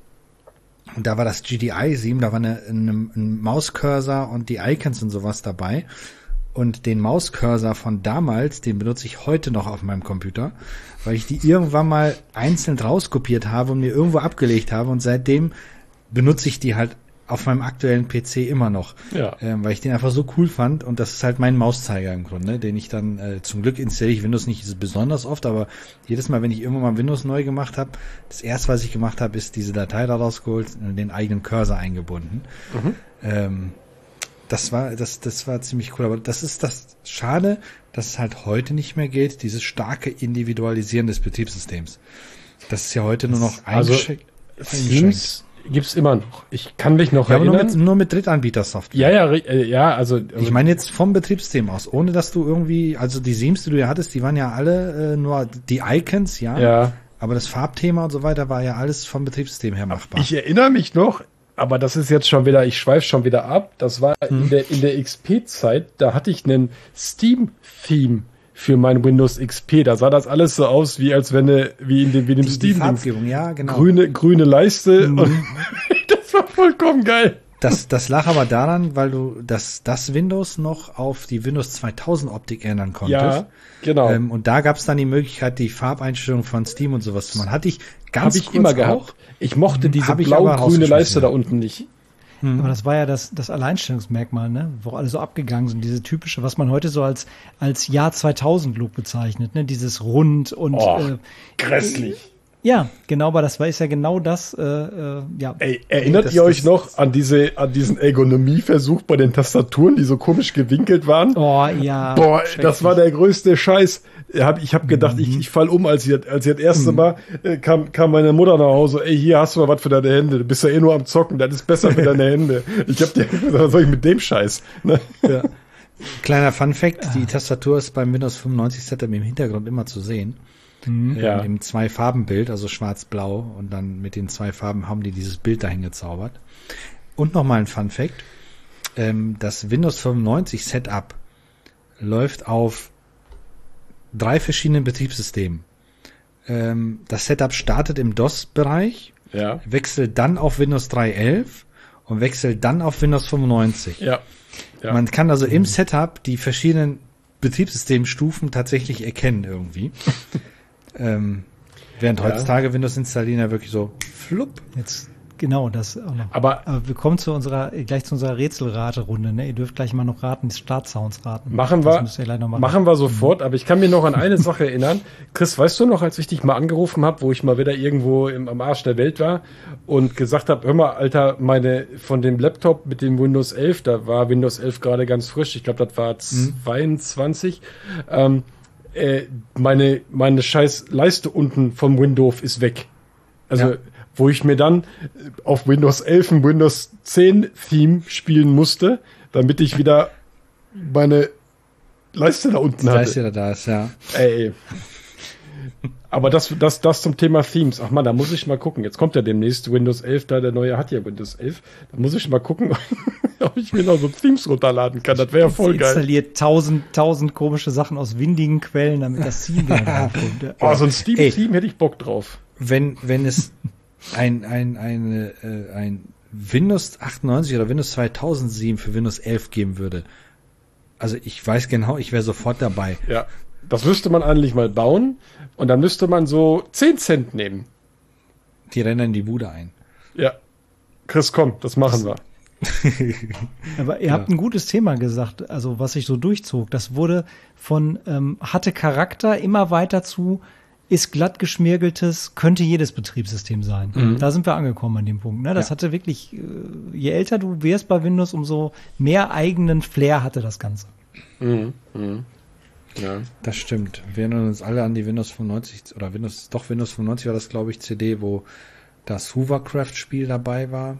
und da war das G D I sieben, da war eine, eine, ein Mauscursor und die Icons und sowas dabei. Und den Mauscursor von damals, den benutze ich heute noch auf meinem Computer, weil ich die irgendwann mal einzeln rauskopiert habe und mir irgendwo abgelegt habe. Und seitdem benutze ich die halt auf meinem aktuellen P C immer noch, ja. ähm, weil ich den einfach so cool fand. Und das ist halt mein Mauszeiger im Grunde, den ich dann, äh, zum Glück installiere ich Windows nicht besonders oft, aber jedes Mal, wenn ich irgendwann mal Windows neu gemacht habe, das erste, was ich gemacht habe, ist diese Datei da rausgeholt und den eigenen Cursor eingebunden. Mhm. Ähm, Das war, das, das war ziemlich cool. Aber das ist das Schade, dass es halt heute nicht mehr geht, dieses starke Individualisieren des Betriebssystems. Das ist ja heute nur noch eingeschränkt. Also, Teams gibt's immer noch. Ich kann mich noch ja, erinnern. Aber nur mit, nur mit Drittanbieter-Software. Ja, ja, äh, ja, also. also ich meine jetzt vom Betriebssystem aus, ohne dass du irgendwie, also die Themes, die du ja hattest, die waren ja alle äh, nur die Icons, ja. Ja. Aber das Farbthema und so weiter war ja alles vom Betriebssystem her machbar. Ich erinnere mich noch, aber das ist jetzt schon wieder, ich schweife schon wieder ab. Das war hm. in der, in der X P-Zeit, da hatte ich einen Steam-Theme für mein Windows X P. Da sah das alles so aus, wie als wenn ne, wie in dem, wie dem die, Steam. Die Farbgebung, ja, genau. Grüne, grüne Leiste. Mhm. Und das war vollkommen geil. Das, das lag aber daran, weil du das, das Windows noch auf die Windows zweitausend Optik ändern konntest. Ja, genau. Ähm, und da gab es dann die Möglichkeit, die Farbeinstellung von Steam und sowas zu machen. Hatte ich ganz Hab ich kurz immer auch. gehabt. Ich mochte diese ich blau-grüne Leiste da unten nicht. Aber das war ja das, das Alleinstellungsmerkmal, ne? Wo alle so abgegangen sind. Diese typische, was man heute so als, als Jahr zweitausend Look bezeichnet, ne? Dieses rund und, oh, äh, grässlich. Ja, genau, aber das war ist ja genau das, äh, äh, ja. Ey, erinnert das, ihr euch das, noch an diese, an diesen Ergonomieversuch bei den Tastaturen, die so komisch gewinkelt waren? Oh, ja. Boah, das war der größte Scheiß. Ich habe gedacht, mhm. ich, ich fall um, als ich, als ich das erste mhm. Mal äh, kam, kam meine Mutter nach Hause. Ey, hier hast du mal was für deine Hände. Du bist ja eh nur am Zocken, das ist besser für deine Hände. Ich hab dir gesagt, was soll ich mit dem Scheiß? Ne? Ja. Kleiner Funfact, die Tastatur ist beim Windows fünfundneunzig Setup im Hintergrund immer zu sehen. Mhm. Ähm, ja. Im Zwei-Farben-Bild, also schwarz-blau. Und dann mit den zwei Farben haben die dieses Bild dahin gezaubert. Und nochmal ein Funfact. Ähm, das Windows fünfundneunzig Setup läuft auf drei verschiedenen Betriebssystemen. Ähm, das Setup startet im DOS-Bereich, ja. wechselt dann auf Windows drei Punkt elf und wechselt dann auf Windows fünfundneunzig. Ja. ja. Man kann also im Setup die verschiedenen Betriebssystemstufen tatsächlich erkennen irgendwie. ähm, während ja. heutzutage Windows installieren ja wirklich so flupp. Jetzt genau, das auch noch. Aber, Aber wir kommen zu unserer, gleich zu unserer Rätselrate-Runde, ne? Ihr dürft gleich mal noch raten, die Startsounds raten. Machen das wir, müsst ihr gleich noch machen. machen wir sofort, aber ich kann mir noch an eine Sache erinnern. Chris, weißt du noch, als ich dich mal angerufen habe, wo ich mal wieder irgendwo im, am Arsch der Welt war und gesagt habe, hör mal, Alter, meine, von dem Laptop mit dem Windows elf, da war Windows elf gerade ganz frisch, ich glaube, das war zweiundzwanzig, mhm. ähm, äh, meine, meine scheiß Leiste unten vom Windows ist weg. Also, ja. wo ich mir dann auf Windows elf ein Windows zehn Theme spielen musste, damit ich wieder meine Leiste da unten hatte. Leiste da ist, ja. Ey. Aber das, das, das zum Thema Themes. Ach man, da muss ich mal gucken. Jetzt kommt ja demnächst Windows elf, da der neue hat ja Windows elf. Da muss ich mal gucken, ob ich mir noch so Themes runterladen kann. Das wäre ja voll geil. Installiert tausend, tausend komische Sachen aus windigen Quellen, damit das Theme wieder kommt. Oh, so ein Steam-Theme hätte ich Bock drauf. Wenn, wenn es ein, ein, eine, äh, ein Windows achtundneunzig oder Windows zweitausendsieben für Windows elf geben würde, also ich weiß genau, ich wäre sofort dabei. Ja, das müsste man eigentlich mal bauen und dann müsste man so zehn Cent nehmen. Die rennen in die Bude ein. Ja. Chris, komm, das machen wir. Aber ihr ja. habt ein gutes Thema gesagt, also was sich so durchzog. Das wurde von ähm, hatte Charakter immer weiter zu ist glatt geschmirgeltes, könnte jedes Betriebssystem sein. Mhm. Da sind wir angekommen an dem Punkt. Ne? Das ja. hatte wirklich, je älter du wärst bei Windows, umso mehr eigenen Flair hatte das Ganze. Mhm. Mhm. Ja. Das stimmt. Wir erinnern uns alle an die Windows fünfundneunzig oder Windows, doch Windows fünfundneunzig war das, glaube ich, C D, wo das Hovercraft-Spiel dabei war.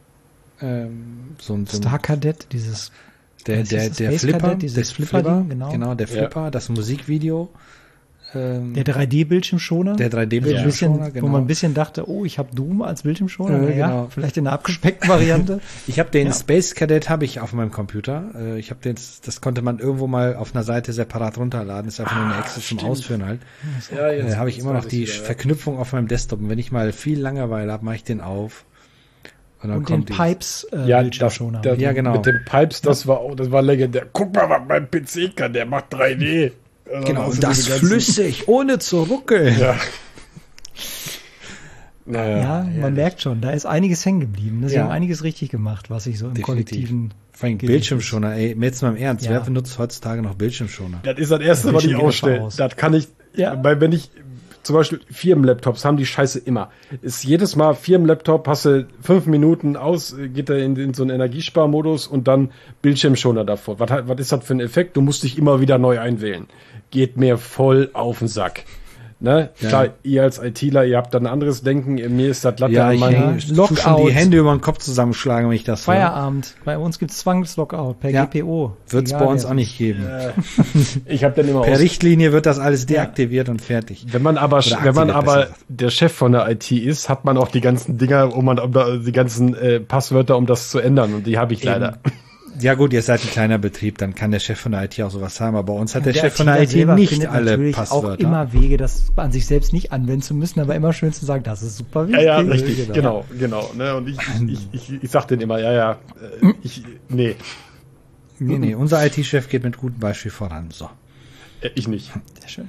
Ähm, so ein, so ein Star Cadet, dieses der, der, der Flipper, Cadet, dieses Flipper, Flipper genau. genau, der Flipper, ja. das Musikvideo. Der drei D-Bildschirmschoner. Der drei D-Bildschirmschoner, genau. Wo man ein bisschen dachte, oh, ich habe Doom als Bildschirmschoner. Ja, naja, genau. Vielleicht in einer abgespeckten Variante. Ich habe den ja. Space Cadet habe ich auf meinem Computer. Ich habe den, das konnte man irgendwo mal auf einer Seite separat runterladen. Ist einfach nur eine Excel zum Ausführen halt. Ja, jetzt da habe ich immer noch die wieder, Verknüpfung auf meinem Desktop. Und wenn ich mal viel Langeweile habe, mache ich den auf. Und, dann und kommt den Pipes äh, ja, Bildschirmschoner. Das, das, ja, genau. Mit den Pipes, das ja. war auch, das war legendär. Guck mal, was mein P C kann, der macht drei D. Also genau, und das flüssig, ohne zu ruckeln. Ja. Naja, ja, man ehrlich. merkt schon, da ist einiges hängen geblieben. Sie ja. haben einiges richtig gemacht, was ich so im Definitiv. Kollektiven... Vor allem Bildschirmschoner, ey, jetzt mal im Ernst, ja. wer benutzt heutzutage noch Bildschirmschoner? Das ist das Erste, was ich ausstelle. Das kann ich, ja. weil wenn ich, zum Beispiel Firmenlaptops haben die Scheiße immer. Ist jedes Mal Firmenlaptop, hast du fünf Minuten aus, geht er in, in so einen Energiesparmodus und dann Bildschirmschoner davor. Was, was ist das für ein Effekt? Du musst dich immer wieder neu einwählen. Geht mir voll auf den Sack. Ne? Ja. Klar, ihr als ITler, ihr habt da ein anderes Denken, mir ist das Latte ja, an meinem Lockout. Schon die Hände über den Kopf zusammenschlagen, wenn ich das Feierabend. Höre. Bei uns gibt es Zwangslockout per ja. G P O. Wird es bei uns auch nicht geben. Ja. Ich habe dann immer per Richtlinie wird das alles deaktiviert ja. und fertig. Wenn man aber, wenn man aber der Chef von der I T ist, hat man auch die ganzen Dinger, um man um da, die ganzen äh, Passwörter, um das zu ändern. Und die habe ich leider. Eben. Ja gut, ihr seid ein kleiner Betrieb, dann kann der Chef von der I T auch sowas haben, aber bei uns hat der, der Chef von der I T nicht alle Passwörter. Auch immer Wege, das an sich selbst nicht anwenden zu müssen, aber immer schön zu sagen, das ist super wichtig. Ja, ja, richtig, genau, genau. Ne? Und ich, ich, ich, ich sag denen immer, ja, ja, äh, ich, nee. Nee, nee, unser I T-Chef geht mit gutem Beispiel voran, so. Äh, ich nicht. Sehr schön.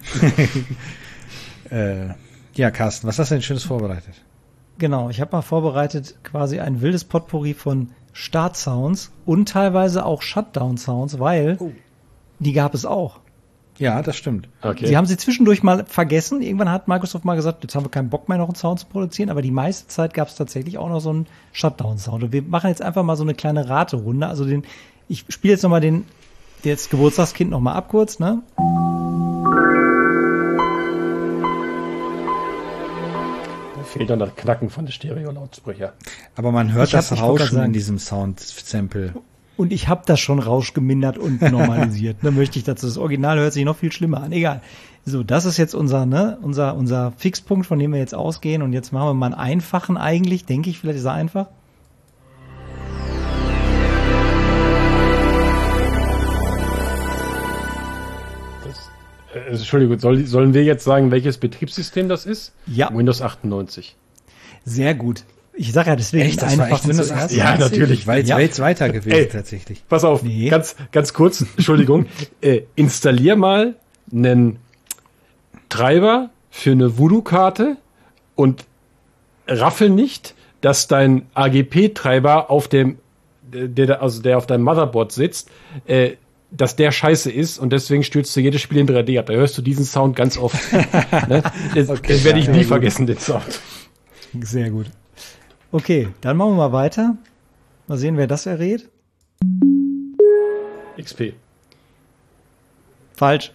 äh, ja, Carsten, was hast du denn Schönes vorbereitet? Genau, ich habe mal vorbereitet quasi ein wildes Potpourri von Start-Sounds und teilweise auch Shutdown-Sounds, weil oh. die gab es auch. Ja, das stimmt. Okay. Sie haben sie zwischendurch mal vergessen. Irgendwann hat Microsoft mal gesagt, jetzt haben wir keinen Bock mehr, noch einen Sound zu produzieren, aber die meiste Zeit gab es tatsächlich auch noch so einen Shutdown-Sound. Und wir machen jetzt einfach mal so eine kleine Raterunde. Also den, ich spiele jetzt nochmal den, jetzt Geburtstagskind nochmal ab kurz, ne? Fehlt dann das Knacken von der Stereo-Lautsprecher. Aber man hört das hab, Rauschen in diesem Sound-Sample. Und ich habe das schon rauschgemindert und normalisiert. Da möchte ich dazu. Das Original hört sich noch viel schlimmer an. Egal. So, das ist jetzt unser, ne, unser, unser Fixpunkt, von dem wir jetzt ausgehen. Und jetzt machen wir mal einen einfachen eigentlich, denke ich. Vielleicht ist er einfach. Entschuldigung, soll, sollen wir jetzt sagen, welches Betriebssystem das ist? Ja. Windows achtundneunzig. Sehr gut. Ich sag ja deswegen Echt, das war echt Windows zuerst. Ja, natürlich. Weil es Ja. jetzt weiter gewesen Ey. tatsächlich. Pass auf, Nee. ganz, ganz kurz, Entschuldigung. äh, installier mal einen Treiber für eine Voodoo-Karte und raffel nicht, dass dein A G P-Treiber auf dem, der, also der auf deinem Motherboard sitzt, äh, dass der scheiße ist und deswegen stürzt du jedes Spiel in drei D ab. Da hörst du diesen Sound ganz oft. ne? Das, Okay, das werde ich ja, nie gut. vergessen, den Sound. Sehr gut. Okay, dann machen wir mal weiter. Mal sehen, wer das errät. X P. Falsch.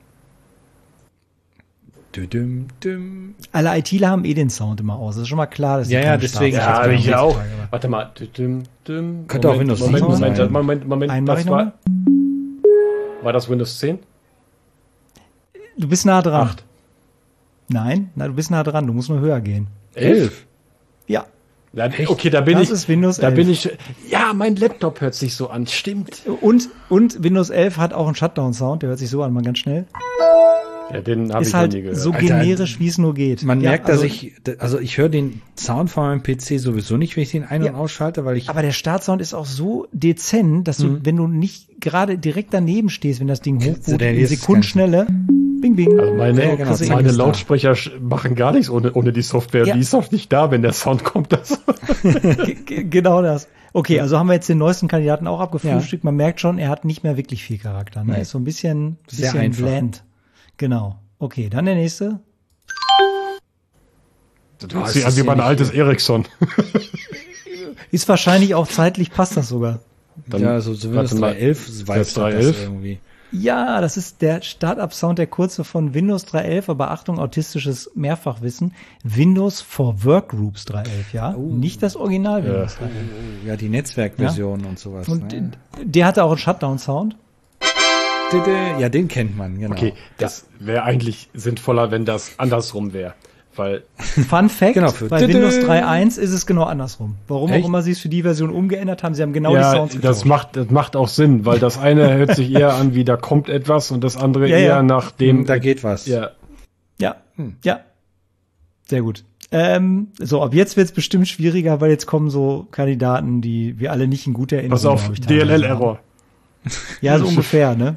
Düdüm, düm. Alle ITler haben eh den Sound immer aus. Das ist schon mal klar. Dass die Ja, ja, keine deswegen- Starter- Ja, hab habe ich ich ja auch. auch. Warte mal. Düm, düm. Könnte auch Windows Moment, sieben Moment, sein. Moment, Moment. Einen mach Das ich war, nochmal. war das Windows zehn? Du bist nah dran. acht. Nein, na, du bist nah dran. Du musst nur höher gehen. elf? Ja, Ja, okay, da bin Das ich. ist Windows Da elf. bin ich. Ja, mein Laptop hört sich so an. Stimmt. und, und Windows elf hat auch einen Shutdown-Sound. Der hört sich so an, mal ganz schnell. Ja, den habe Ist ich noch halt nie gehört. so Alter, generisch, wie es nur geht. Man Ja, merkt, also, dass ich, also ich höre den Sound von meinem P C sowieso nicht, wenn ich den ein- Ja. und ausschalte, weil ich, Aber der Startsound ist auch so dezent, dass du, Mhm. wenn du nicht gerade direkt daneben stehst, wenn das Ding So, hochboot, der in ist Sekundenschnelle, bing, bing. Also meine, Ja, genau, meine zack, ist da. Lautsprecher sch- machen gar nichts ohne, ohne die Software. Ja. Die ist oft nicht da, wenn der Sound kommt. Das. G- g- genau das. Okay, also haben wir jetzt den neuesten Kandidaten auch abgefrühstückt. Man merkt schon, er hat nicht mehr wirklich viel Charakter. Ne? Nee. Er ist so ein bisschen, Sehr bisschen einfach. bland. Genau. Okay, dann der nächste. Das Oh, hört es sich an ist wie hier mein nicht altes Ericsson. Ist wahrscheinlich auch zeitlich, passt das sogar. Dann- ja, so, so Windows warte mal. drei Punkt elf weiß drei man Punkt elf? das irgendwie. Ja, das ist der Startup-Sound der kurze von Windows drei Punkt elf, aber Achtung, autistisches Mehrfachwissen. Windows for Workgroups drei Punkt elf, ja? Nicht das Original Windows drei Punkt elf. Ja, die Netzwerkversion und sowas. Und ne? der hatte auch einen Shutdown-Sound. Ja, den kennt man, genau. Okay, das wäre eigentlich sinnvoller, wenn das andersrum wäre. Weil, Fun Fact, Genau, für bei Tüdü. Windows drei Punkt eins ist es genau andersrum. Warum Echt? auch immer sie es für die Version umgeändert haben, sie haben genau die ja, Sounds das getauscht. macht, das macht auch Sinn, weil das eine hört sich eher an wie da kommt etwas und das andere Ja, eher ja. nach dem. Da geht was. Ja, Ja, Hm. ja. Sehr gut. Ähm, so, ab jetzt wird es bestimmt schwieriger, weil jetzt kommen so Kandidaten, die wir alle nicht in guter Erinnerung pass auf, glaub ich, D L teilweise L-Error. haben. Ja, so ungefähr, ne?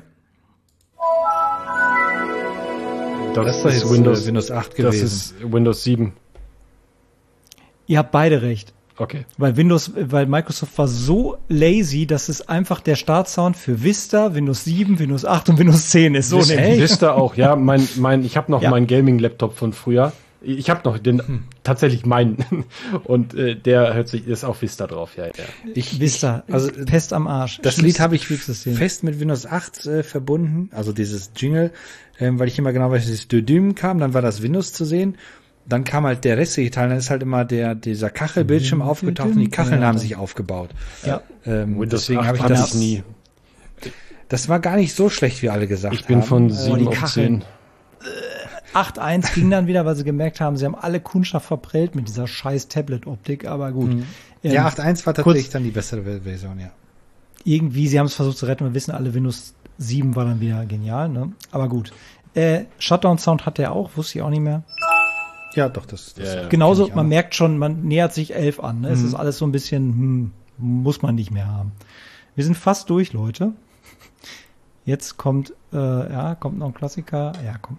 Das, Das ist doch ist jetzt Windows, äh, Windows acht das gewesen. ist Windows sieben. Ihr habt beide recht. Okay. Weil Windows, weil Microsoft war so lazy, dass es einfach der Startsound für Vista, Windows sieben, Windows acht und Windows zehn ist. So Vis- nämlich. Vista auch, ja. Mein, mein, ich habe noch Ja. meinen Gaming-Laptop von früher. Ich habe noch den, tatsächlich meinen. Und äh, der hört sich, ist auch Vista drauf, ja, ja. ich, Vista, also, also Pest am Arsch. Das Lied habe ich Betriebssystem. fest mit Windows acht äh, verbunden, also dieses Jingle, ähm, weil ich immer genau weiß, dieses Dödüm kam, dann war das Windows zu sehen, dann kam halt der restliche Teil, dann ist halt immer der dieser Kachelbildschirm aufgetaucht und die Kacheln Ja, haben dann. sich aufgebaut. Ja. Ähm, Windows deswegen acht habe ich hatte das ich nie. Das war gar nicht so schlecht, wie alle gesagt haben. Ich bin von Äh, sieben die auf Kacheln. zehn. acht Punkt eins ging dann wieder, weil sie gemerkt haben, sie haben alle Kundschaft verprellt mit dieser scheiß Tablet-Optik, aber gut. Ähm, Ja, acht Punkt eins war tatsächlich kurz- dann die bessere Ver- Version, ja. irgendwie, sie haben es versucht zu retten, wir wissen alle, Windows sieben war dann wieder genial, ne? Aber gut. Äh, Shutdown-Sound hat der auch, wusste ich auch nicht mehr. Ja, doch, das, das Ja, ja. Genauso, kenn ich auch. man merkt schon, man nähert sich elf an. Ne? Es Mhm. ist alles so ein bisschen, hm, muss man nicht mehr haben. Wir sind fast durch, Leute. Jetzt kommt, äh, ja, kommt noch ein Klassiker. Ja, komm.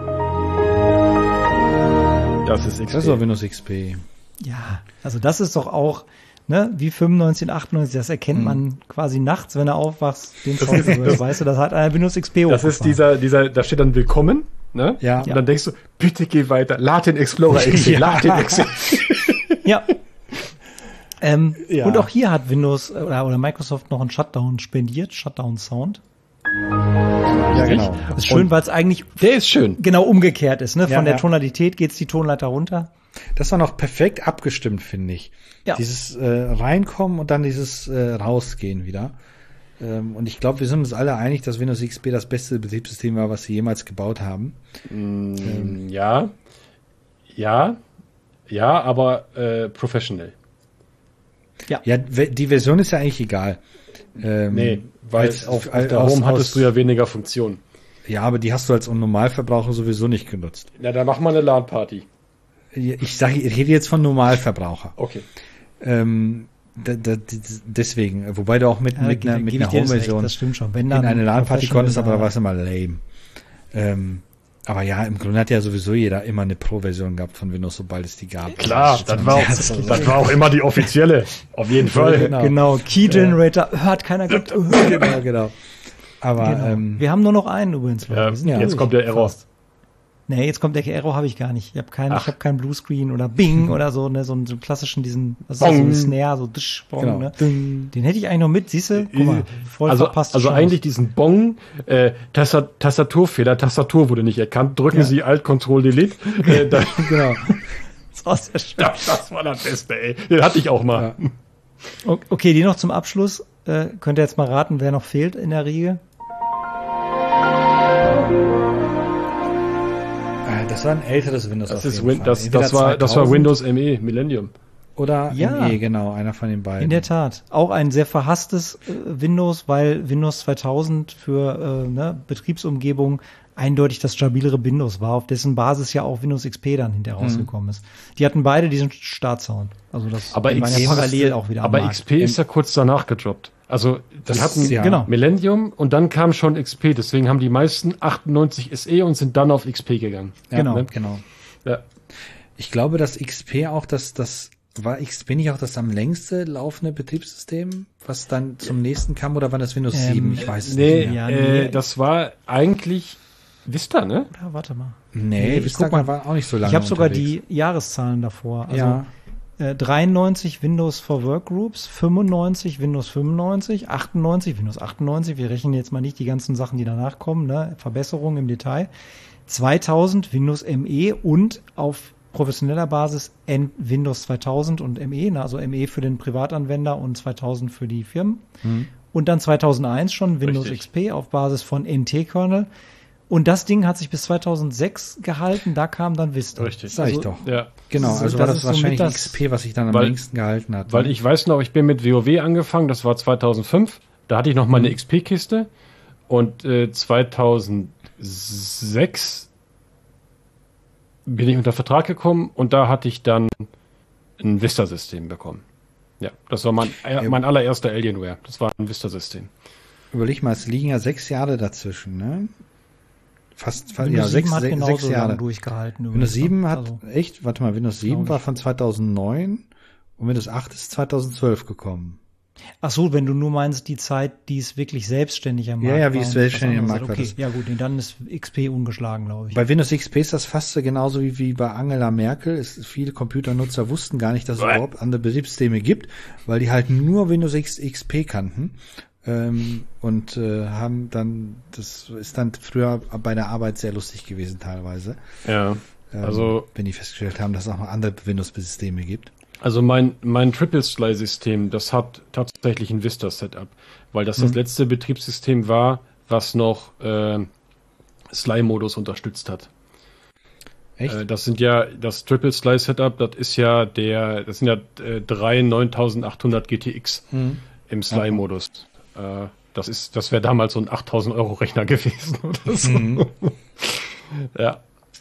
Das ist X Das P. ist auch Windows X P. Ja, also das ist doch auch, ne, wie fünfundneunzig, achtundneunzig, das erkennt Mhm. man quasi nachts, wenn du aufwachst, den Sound zu hören, weißt du, das hat einer Windows X P Das ist hochgefahren. dieser, dieser, da steht dann Willkommen, ne? Ja. Und dann denkst du, bitte geh weiter, lad den Explorer X E, Ja. lad den X E. Ja. Ähm, Ja. Und auch hier hat Windows äh, oder, oder Microsoft noch einen Shutdown spendiert, Shutdown-Sound. Ja, genau. Das ist schön, Und- weil es eigentlich Der ist schön. genau umgekehrt ist. Ne? Von Ja, der ja. Tonalität geht's die Tonleiter runter. Das war noch perfekt abgestimmt, finde ich. Ja. Dieses äh, Reinkommen und dann dieses äh, Rausgehen wieder. Ähm, und ich glaube, wir sind uns alle einig, dass Windows X P das beste Betriebssystem war, was sie jemals gebaut haben. Mm, ja. Ja. Ja, aber äh, professional. Ja, we- die Version ist ja eigentlich egal. Ähm, Nee, weil als- auf, auf als- der aus- Home hattest aus- du ja weniger Funktionen. Ja, aber die hast du als Normalverbraucher sowieso nicht genutzt. Na, dann mach mal eine LAN-Party. ich sage, ich rede jetzt von Normalverbraucher. Okay. Ähm, da, da, deswegen, wobei du auch mit, Ja, mit einer, mit einer Home-Version das stimmt schon. Wenn in dann eine LAN-Party konntest, aber da da- war es immer lame. Ähm, aber ja, im Grunde hat ja sowieso jeder immer eine Pro-Version gehabt von Windows, sobald es die gab. Klar, das war, auch, das war auch immer die offizielle. Auf jeden Fall. Genau. Genau, Key Generator, hört keiner gut. Genau, genau. Aber Genau. ähm, Wir haben nur noch einen übrigens. Ja, Wir sind ja, jetzt durch. kommt der Error. Fast. Nee, jetzt kommt der Error, habe ich gar nicht. Ich habe keinen, Ach. ich habe keinen Bluescreen oder Bing oder so, ne, so einen, so einen klassischen, diesen, was ist das, so Bong. ein Snare, so Disch, Bong, Genau. ne? Den hätte ich eigentlich noch mit, siehst du? Guck mal, voll Also, verpasste also Chance. eigentlich diesen Bong, äh, Tastat- Tastaturfehler, Tastatur wurde nicht erkannt. Drücken Ja. Sie Alt, Control, Delete. Äh, dann, genau. Das war sehr schön. das, das war das Beste, ey. Den hatte ich auch mal. Ja. O- Okay, die noch zum Abschluss. Äh, könnt ihr jetzt mal raten, wer noch fehlt in der Riege? Äh, Das war ein älteres Windows. Das auf ist jeden Win Fall. das, Entweder das war, das war zweitausend Windows M E, Millennium. Oder Ja. M E, genau, einer von den beiden. In der Tat. Auch ein sehr verhasstes äh, Windows, weil Windows zweitausend für äh, ne, Betriebsumgebung eindeutig das stabilere Windows war, auf dessen Basis ja auch Windows X P dann hinterher rausgekommen ist. Die hatten beide diesen Startsound. Also das Aber die waren X P ja parallel musste- auch wieder am Aber Markt. X P ist ja kurz danach gedroppt. Also, Das die hatten ist- ja. Genau. Millennium und dann kam schon X P. Deswegen haben die meisten achtundneunzig S E und sind dann auf X P gegangen. Ja, Genau. ne? genau. Ja. Ich glaube, dass X P auch das, das war X P nicht auch das am längste laufende Betriebssystem, was dann zum nächsten kam, oder war das Windows Ähm, sieben? Ich weiß es Nee, nicht mehr. Ja, äh, nee. das war eigentlich Vista, ne? Ja, warte mal. Nee, ich Vista guck mal. war auch nicht so lange Ich habe sogar unterwegs. die Jahreszahlen davor. Also Ja. äh, dreiundneunzig Windows for Workgroups, fünfundneunzig Windows fünfundneunzig, achtundneunzig Windows achtundneunzig. Wir rechnen jetzt mal nicht die ganzen Sachen, die danach kommen, ne? Verbesserungen im Detail. zweitausend Windows M E und auf professioneller Basis N Windows zweitausend und M E, ne? Also M E für den Privatanwender und zweitausend für die Firmen. Mhm. Und dann zweitausendeins schon Windows Richtig. X P auf Basis von N T-Kernel. Und das Ding hat sich bis zweitausendsechs gehalten, da kam dann Vista. Richtig. Sag ich Also, doch. Ja. Genau, das ist- also war das das ist wahrscheinlich somit das- X P, was sich dann am Weil- längsten gehalten hat. Weil ne? ich weiß noch, ich bin mit WoW angefangen, das war zweitausendfünf. Da hatte ich noch mal eine X P-Kiste. Und äh, zweitausendsechs bin ich unter Vertrag gekommen und da hatte ich dann ein Vista-System bekommen. Ja, das war mein, äh, mein allererster Alienware. Das war ein Vista-System. Überleg mal, es liegen ja sechs Jahre dazwischen, ne? Fast, fast Windows ja, sechs, sieben hat se- genauso sechs Jahre. lange durchgehalten. Windows übrigens, sieben ne? hat, Also, echt, warte mal, Windows sieben Glaub war ich. von zweitausendneun und Windows acht ist zweitausendzwölf gekommen. ach so, wenn du nur meinst, die Zeit, die es wirklich selbstständig am Ja, Markt ja, wie war es und selbstständig was am anderes. Markt war, Okay, das- ja gut, nee, dann ist X P ungeschlagen, glaube ich. Bei Windows X P ist das fast so genauso wie, wie bei Angela Merkel. Es, viele Computernutzer wussten gar nicht, dass es Bäh. überhaupt andere Betriebssysteme gibt, weil die halt nur Windows X, XP kannten. Ähm, und äh, haben dann, das ist dann früher bei der Arbeit sehr lustig gewesen teilweise. Ja. Ähm, Also- wenn die festgestellt haben, dass es auch noch andere Windows-Systeme gibt. Also mein, mein Triple-Sly-System, das hat tatsächlich ein Vista-Setup, weil das das letzte Betriebssystem war, was noch äh, Sly-Modus unterstützt hat. Echt? Äh, das sind ja, das Triple-Sly-Setup, das ist ja der, das sind ja äh, drei neuntausendachthundert G T X Mhm. im Sly-Modus. Äh, das ist, das wäre damals so ein achttausend Euro Rechner gewesen oder so. Mhm. Ja.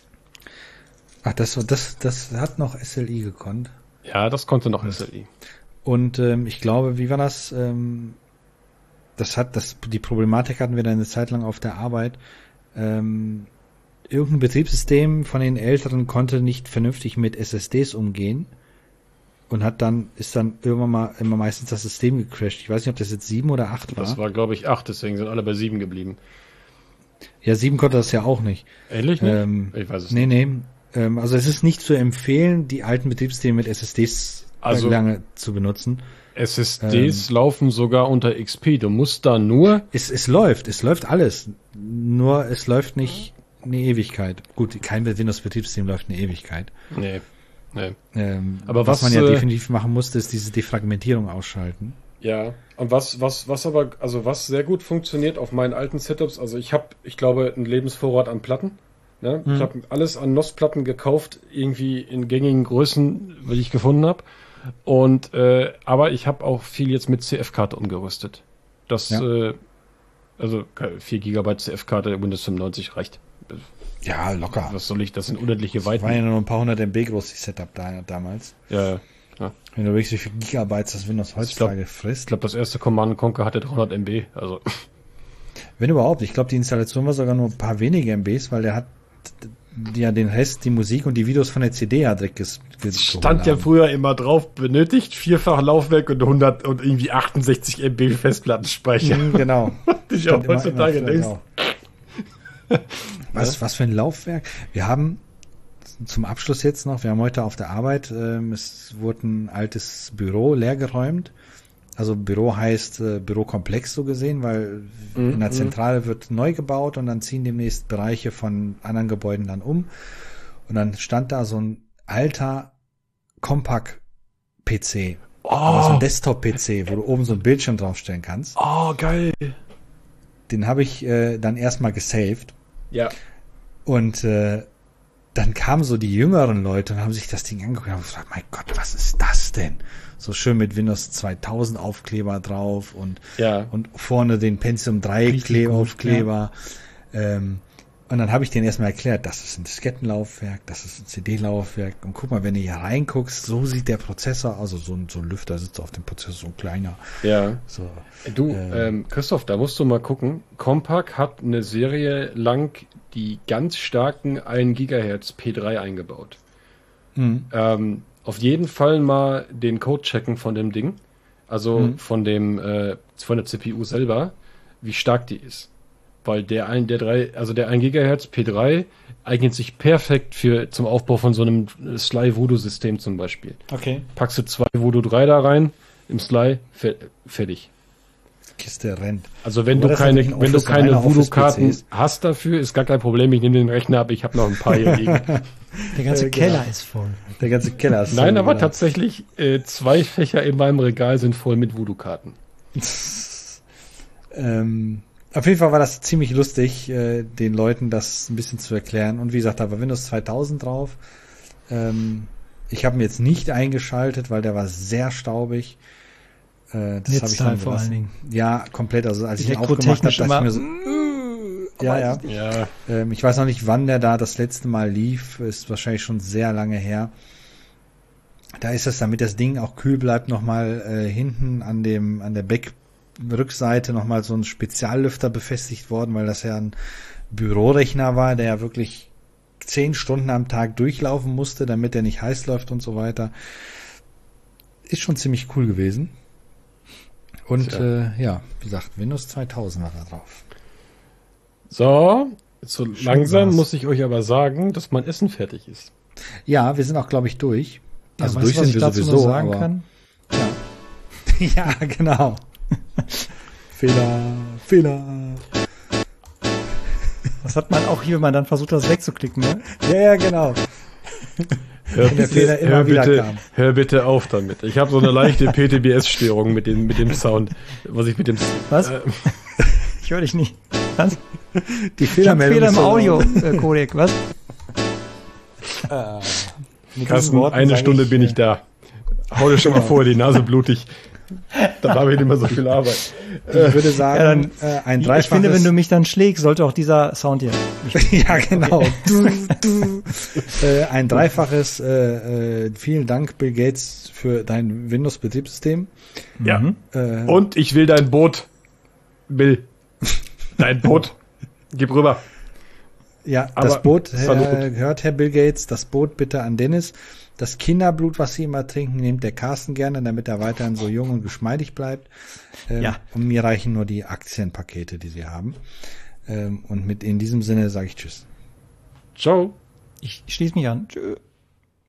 Ach, das, das, das hat noch S L I gekonnt. Ja, das konnte noch S L I. Und ähm, ich glaube, wie war das? Ähm, das hat, das, die Problematik hatten wir dann eine Zeit lang auf der Arbeit. Ähm, irgendein Betriebssystem von den Älteren konnte nicht vernünftig mit S S Ds umgehen und hat dann, ist dann irgendwann mal immer meistens das System gecrashed. Ich weiß nicht, ob das jetzt sieben oder acht war. Das war, glaube ich, acht, deswegen sind alle bei sieben geblieben. Ja, sieben konnte das ja auch nicht. Ähnlich, ne? Ähm, Ich weiß es nee, nicht. nee. Ähm, also es ist nicht zu empfehlen, die alten Betriebssysteme mit S S Ds Also- lange zu benutzen. S S Ds laufen sogar unter X P. Du musst da nur Es, es läuft, es läuft alles. Nur es läuft nicht eine Ewigkeit. Gut, kein Windows-Betriebssystem läuft eine Ewigkeit. Nee, nee. Ähm, Aber was, was, man ja äh, definitiv machen musste, ist diese Defragmentierung ausschalten. Ja, und was, was, was aber, also was sehr gut funktioniert auf meinen alten Setups, also ich habe, ich glaube, einen Lebensvorrat an Platten. Ne? Mhm. Ich habe alles an N O S-Platten gekauft, irgendwie in gängigen Größen, die ich gefunden habe. Und äh, aber ich habe auch viel jetzt mit C F-Karte umgerüstet. Das, Ja. äh, also vier Gigabyte C F-Karte, Windows fünfundneunzig reicht. Ja, locker. Was soll ich, das sind unendliche Das Weiten. war ja nur ein paar hundert M B groß, die Setup da, damals. Ja, ja. Wenn du wirklich so viel Gigabytes das Windows heutzutage Ich frisst. glaube, das erste Command and Conquer hatte dreihundert M B, also. Wenn überhaupt. Ich glaube, die Installation war sogar nur ein paar wenige M Bs, weil der hat ja den Rest, die Musik und die Videos von der C D ja direkt ges ges Stand ja früher immer drauf, benötigt vierfach Laufwerk und hundert und irgendwie achtundsechzig M B Festplattenspeicher. Mhm, genau. Ich auch heutzutage denkst. Was, was für ein Laufwerk. Wir haben zum Abschluss jetzt noch, wir haben heute auf der Arbeit, ähm, es wurde ein altes Büro leergeräumt. Also Büro heißt äh, Bürokomplex so gesehen, weil Mhm. in der Zentrale wird neu gebaut und dann ziehen demnächst Bereiche von anderen Gebäuden dann um. Und dann stand da so ein alter Compaq-P C. Oh, Aber so ein Desktop-P C, wo du oben so ein Bildschirm draufstellen kannst. oh, geil. Den habe ich äh, dann erstmal gesaved. Ja. Und äh, dann kamen so die jüngeren Leute und haben sich das Ding angeguckt und haben gefragt, mein Gott, was ist das denn? So schön mit Windows zweitausend Aufkleber drauf und, Ja. und vorne den Pentium drei Richtig Kle gut, Aufkleber. Ähm, und dann habe ich denen erstmal erklärt, das ist ein Diskettenlaufwerk, das ist ein C D-Laufwerk. Und guck mal, wenn du hier reinguckst, so sieht der Prozessor, also so ein, so ein Lüfter sitzt auf dem Prozessor, so ein kleiner. Ja. So. Du, Äh. ähm, Christoph, da musst du mal gucken. Compaq hat eine Serie lang die ganz starken ein Gigahertz P drei eingebaut. Mhm. Ähm, auf jeden Fall mal den Code checken von dem Ding. Also Mhm. von dem, äh, von der C P U selber, wie stark die ist. Weil der ein, der drei, also der ein Gigahertz P drei eignet sich perfekt für, zum Aufbau von so einem Sly Voodoo System zum Beispiel. Okay. Packst du zwei Voodoo drei da rein, im Sly, fe fertig. Kiste rennt. Also wenn Aber du das keine, sind ein wenn du Office- keine reiner Voodoo-Karten Office-P Cs. hast dafür, ist gar kein Problem. Ich nehme den Rechner ab, ich habe noch ein paar hier liegen. Der ganze Äh, Keller genau. ist voll. Der ganze Keller ist Nein, voll, aber genau. tatsächlich äh, zwei Fächer in meinem Regal sind voll mit Voodoo-Karten. ähm, auf jeden Fall war das ziemlich lustig, äh, den Leuten das ein bisschen zu erklären. Und wie gesagt, da war Windows zweitausend drauf. Ähm, ich habe ihn jetzt nicht eingeschaltet, weil der war sehr staubig. Äh, das habe ich Netzteil dann vor allen Dingen. Ja, komplett. Also als ich ihn aufgemacht habe, Elektrotechnisch dachte ich mir immer, so, ja, ja. Ja, Ähm, ich weiß noch nicht, wann der da das letzte Mal lief. Ist wahrscheinlich schon sehr lange her. Da ist es, damit das Ding auch kühl bleibt, nochmal äh, hinten an dem an der Back-Rückseite nochmal so ein Speziallüfter befestigt worden, weil das ja ein Bürorechner war, der ja wirklich zehn Stunden am Tag durchlaufen musste, damit er nicht heiß läuft und so weiter. Ist schon ziemlich cool gewesen. Und Tja. äh, ja, wie gesagt, Windows zweitausend war da drauf. so, so langsam war's. muss ich euch aber sagen, dass mein Essen fertig ist. Ja, wir sind auch, glaube ich, durch. Ja, Also weißt durch du, was sind ich wir dazu sowieso, noch sagen aber kann? ja, genau. Fehler, Fehler. Das hat man auch hier, wenn man dann versucht, das wegzuklicken, ne? Ja, ja, genau. Hör der Fehler immer hör, wieder bitte, kam. hör bitte auf damit. Ich habe so eine leichte P T B S-Störung mit dem, mit dem Sound. Was ich mit dem. Was? Äh, Ich höre dich nicht. Was? Die Ich hab Fehlermeldung Fehler im ist so- Audio-Codec, was? Mit diesen Carsten, Worten eine sage Stunde bin äh, ich da. Hau dir schon mal vor, die Nase blutig. Dann habe ich nicht mehr so viel Arbeit. Ich würde sagen, Ja, äh, ein Ich dreifaches... finde, wenn du mich dann schlägst, sollte auch dieser Sound hier. ja, genau. Du, du. Äh, ein dreifaches äh, äh, vielen Dank, Bill Gates, für dein Windows-Betriebssystem. Ja. Mhm. Äh, Und ich will dein Boot. Bill. Dein Boot. Gib rüber. Ja, Aber das Boot Salut. äh, gehört Herr Bill Gates, das Boot bitte an Dennis. Das Kinderblut, was Sie immer trinken, nimmt der Carsten gerne, damit er weiterhin so jung und geschmeidig bleibt. Ähm, Ja. Und mir reichen nur die Aktienpakete, die Sie haben. Ähm, und mit in diesem Sinne sage ich Tschüss. Ciao. Ich schließe mich an. Tschö.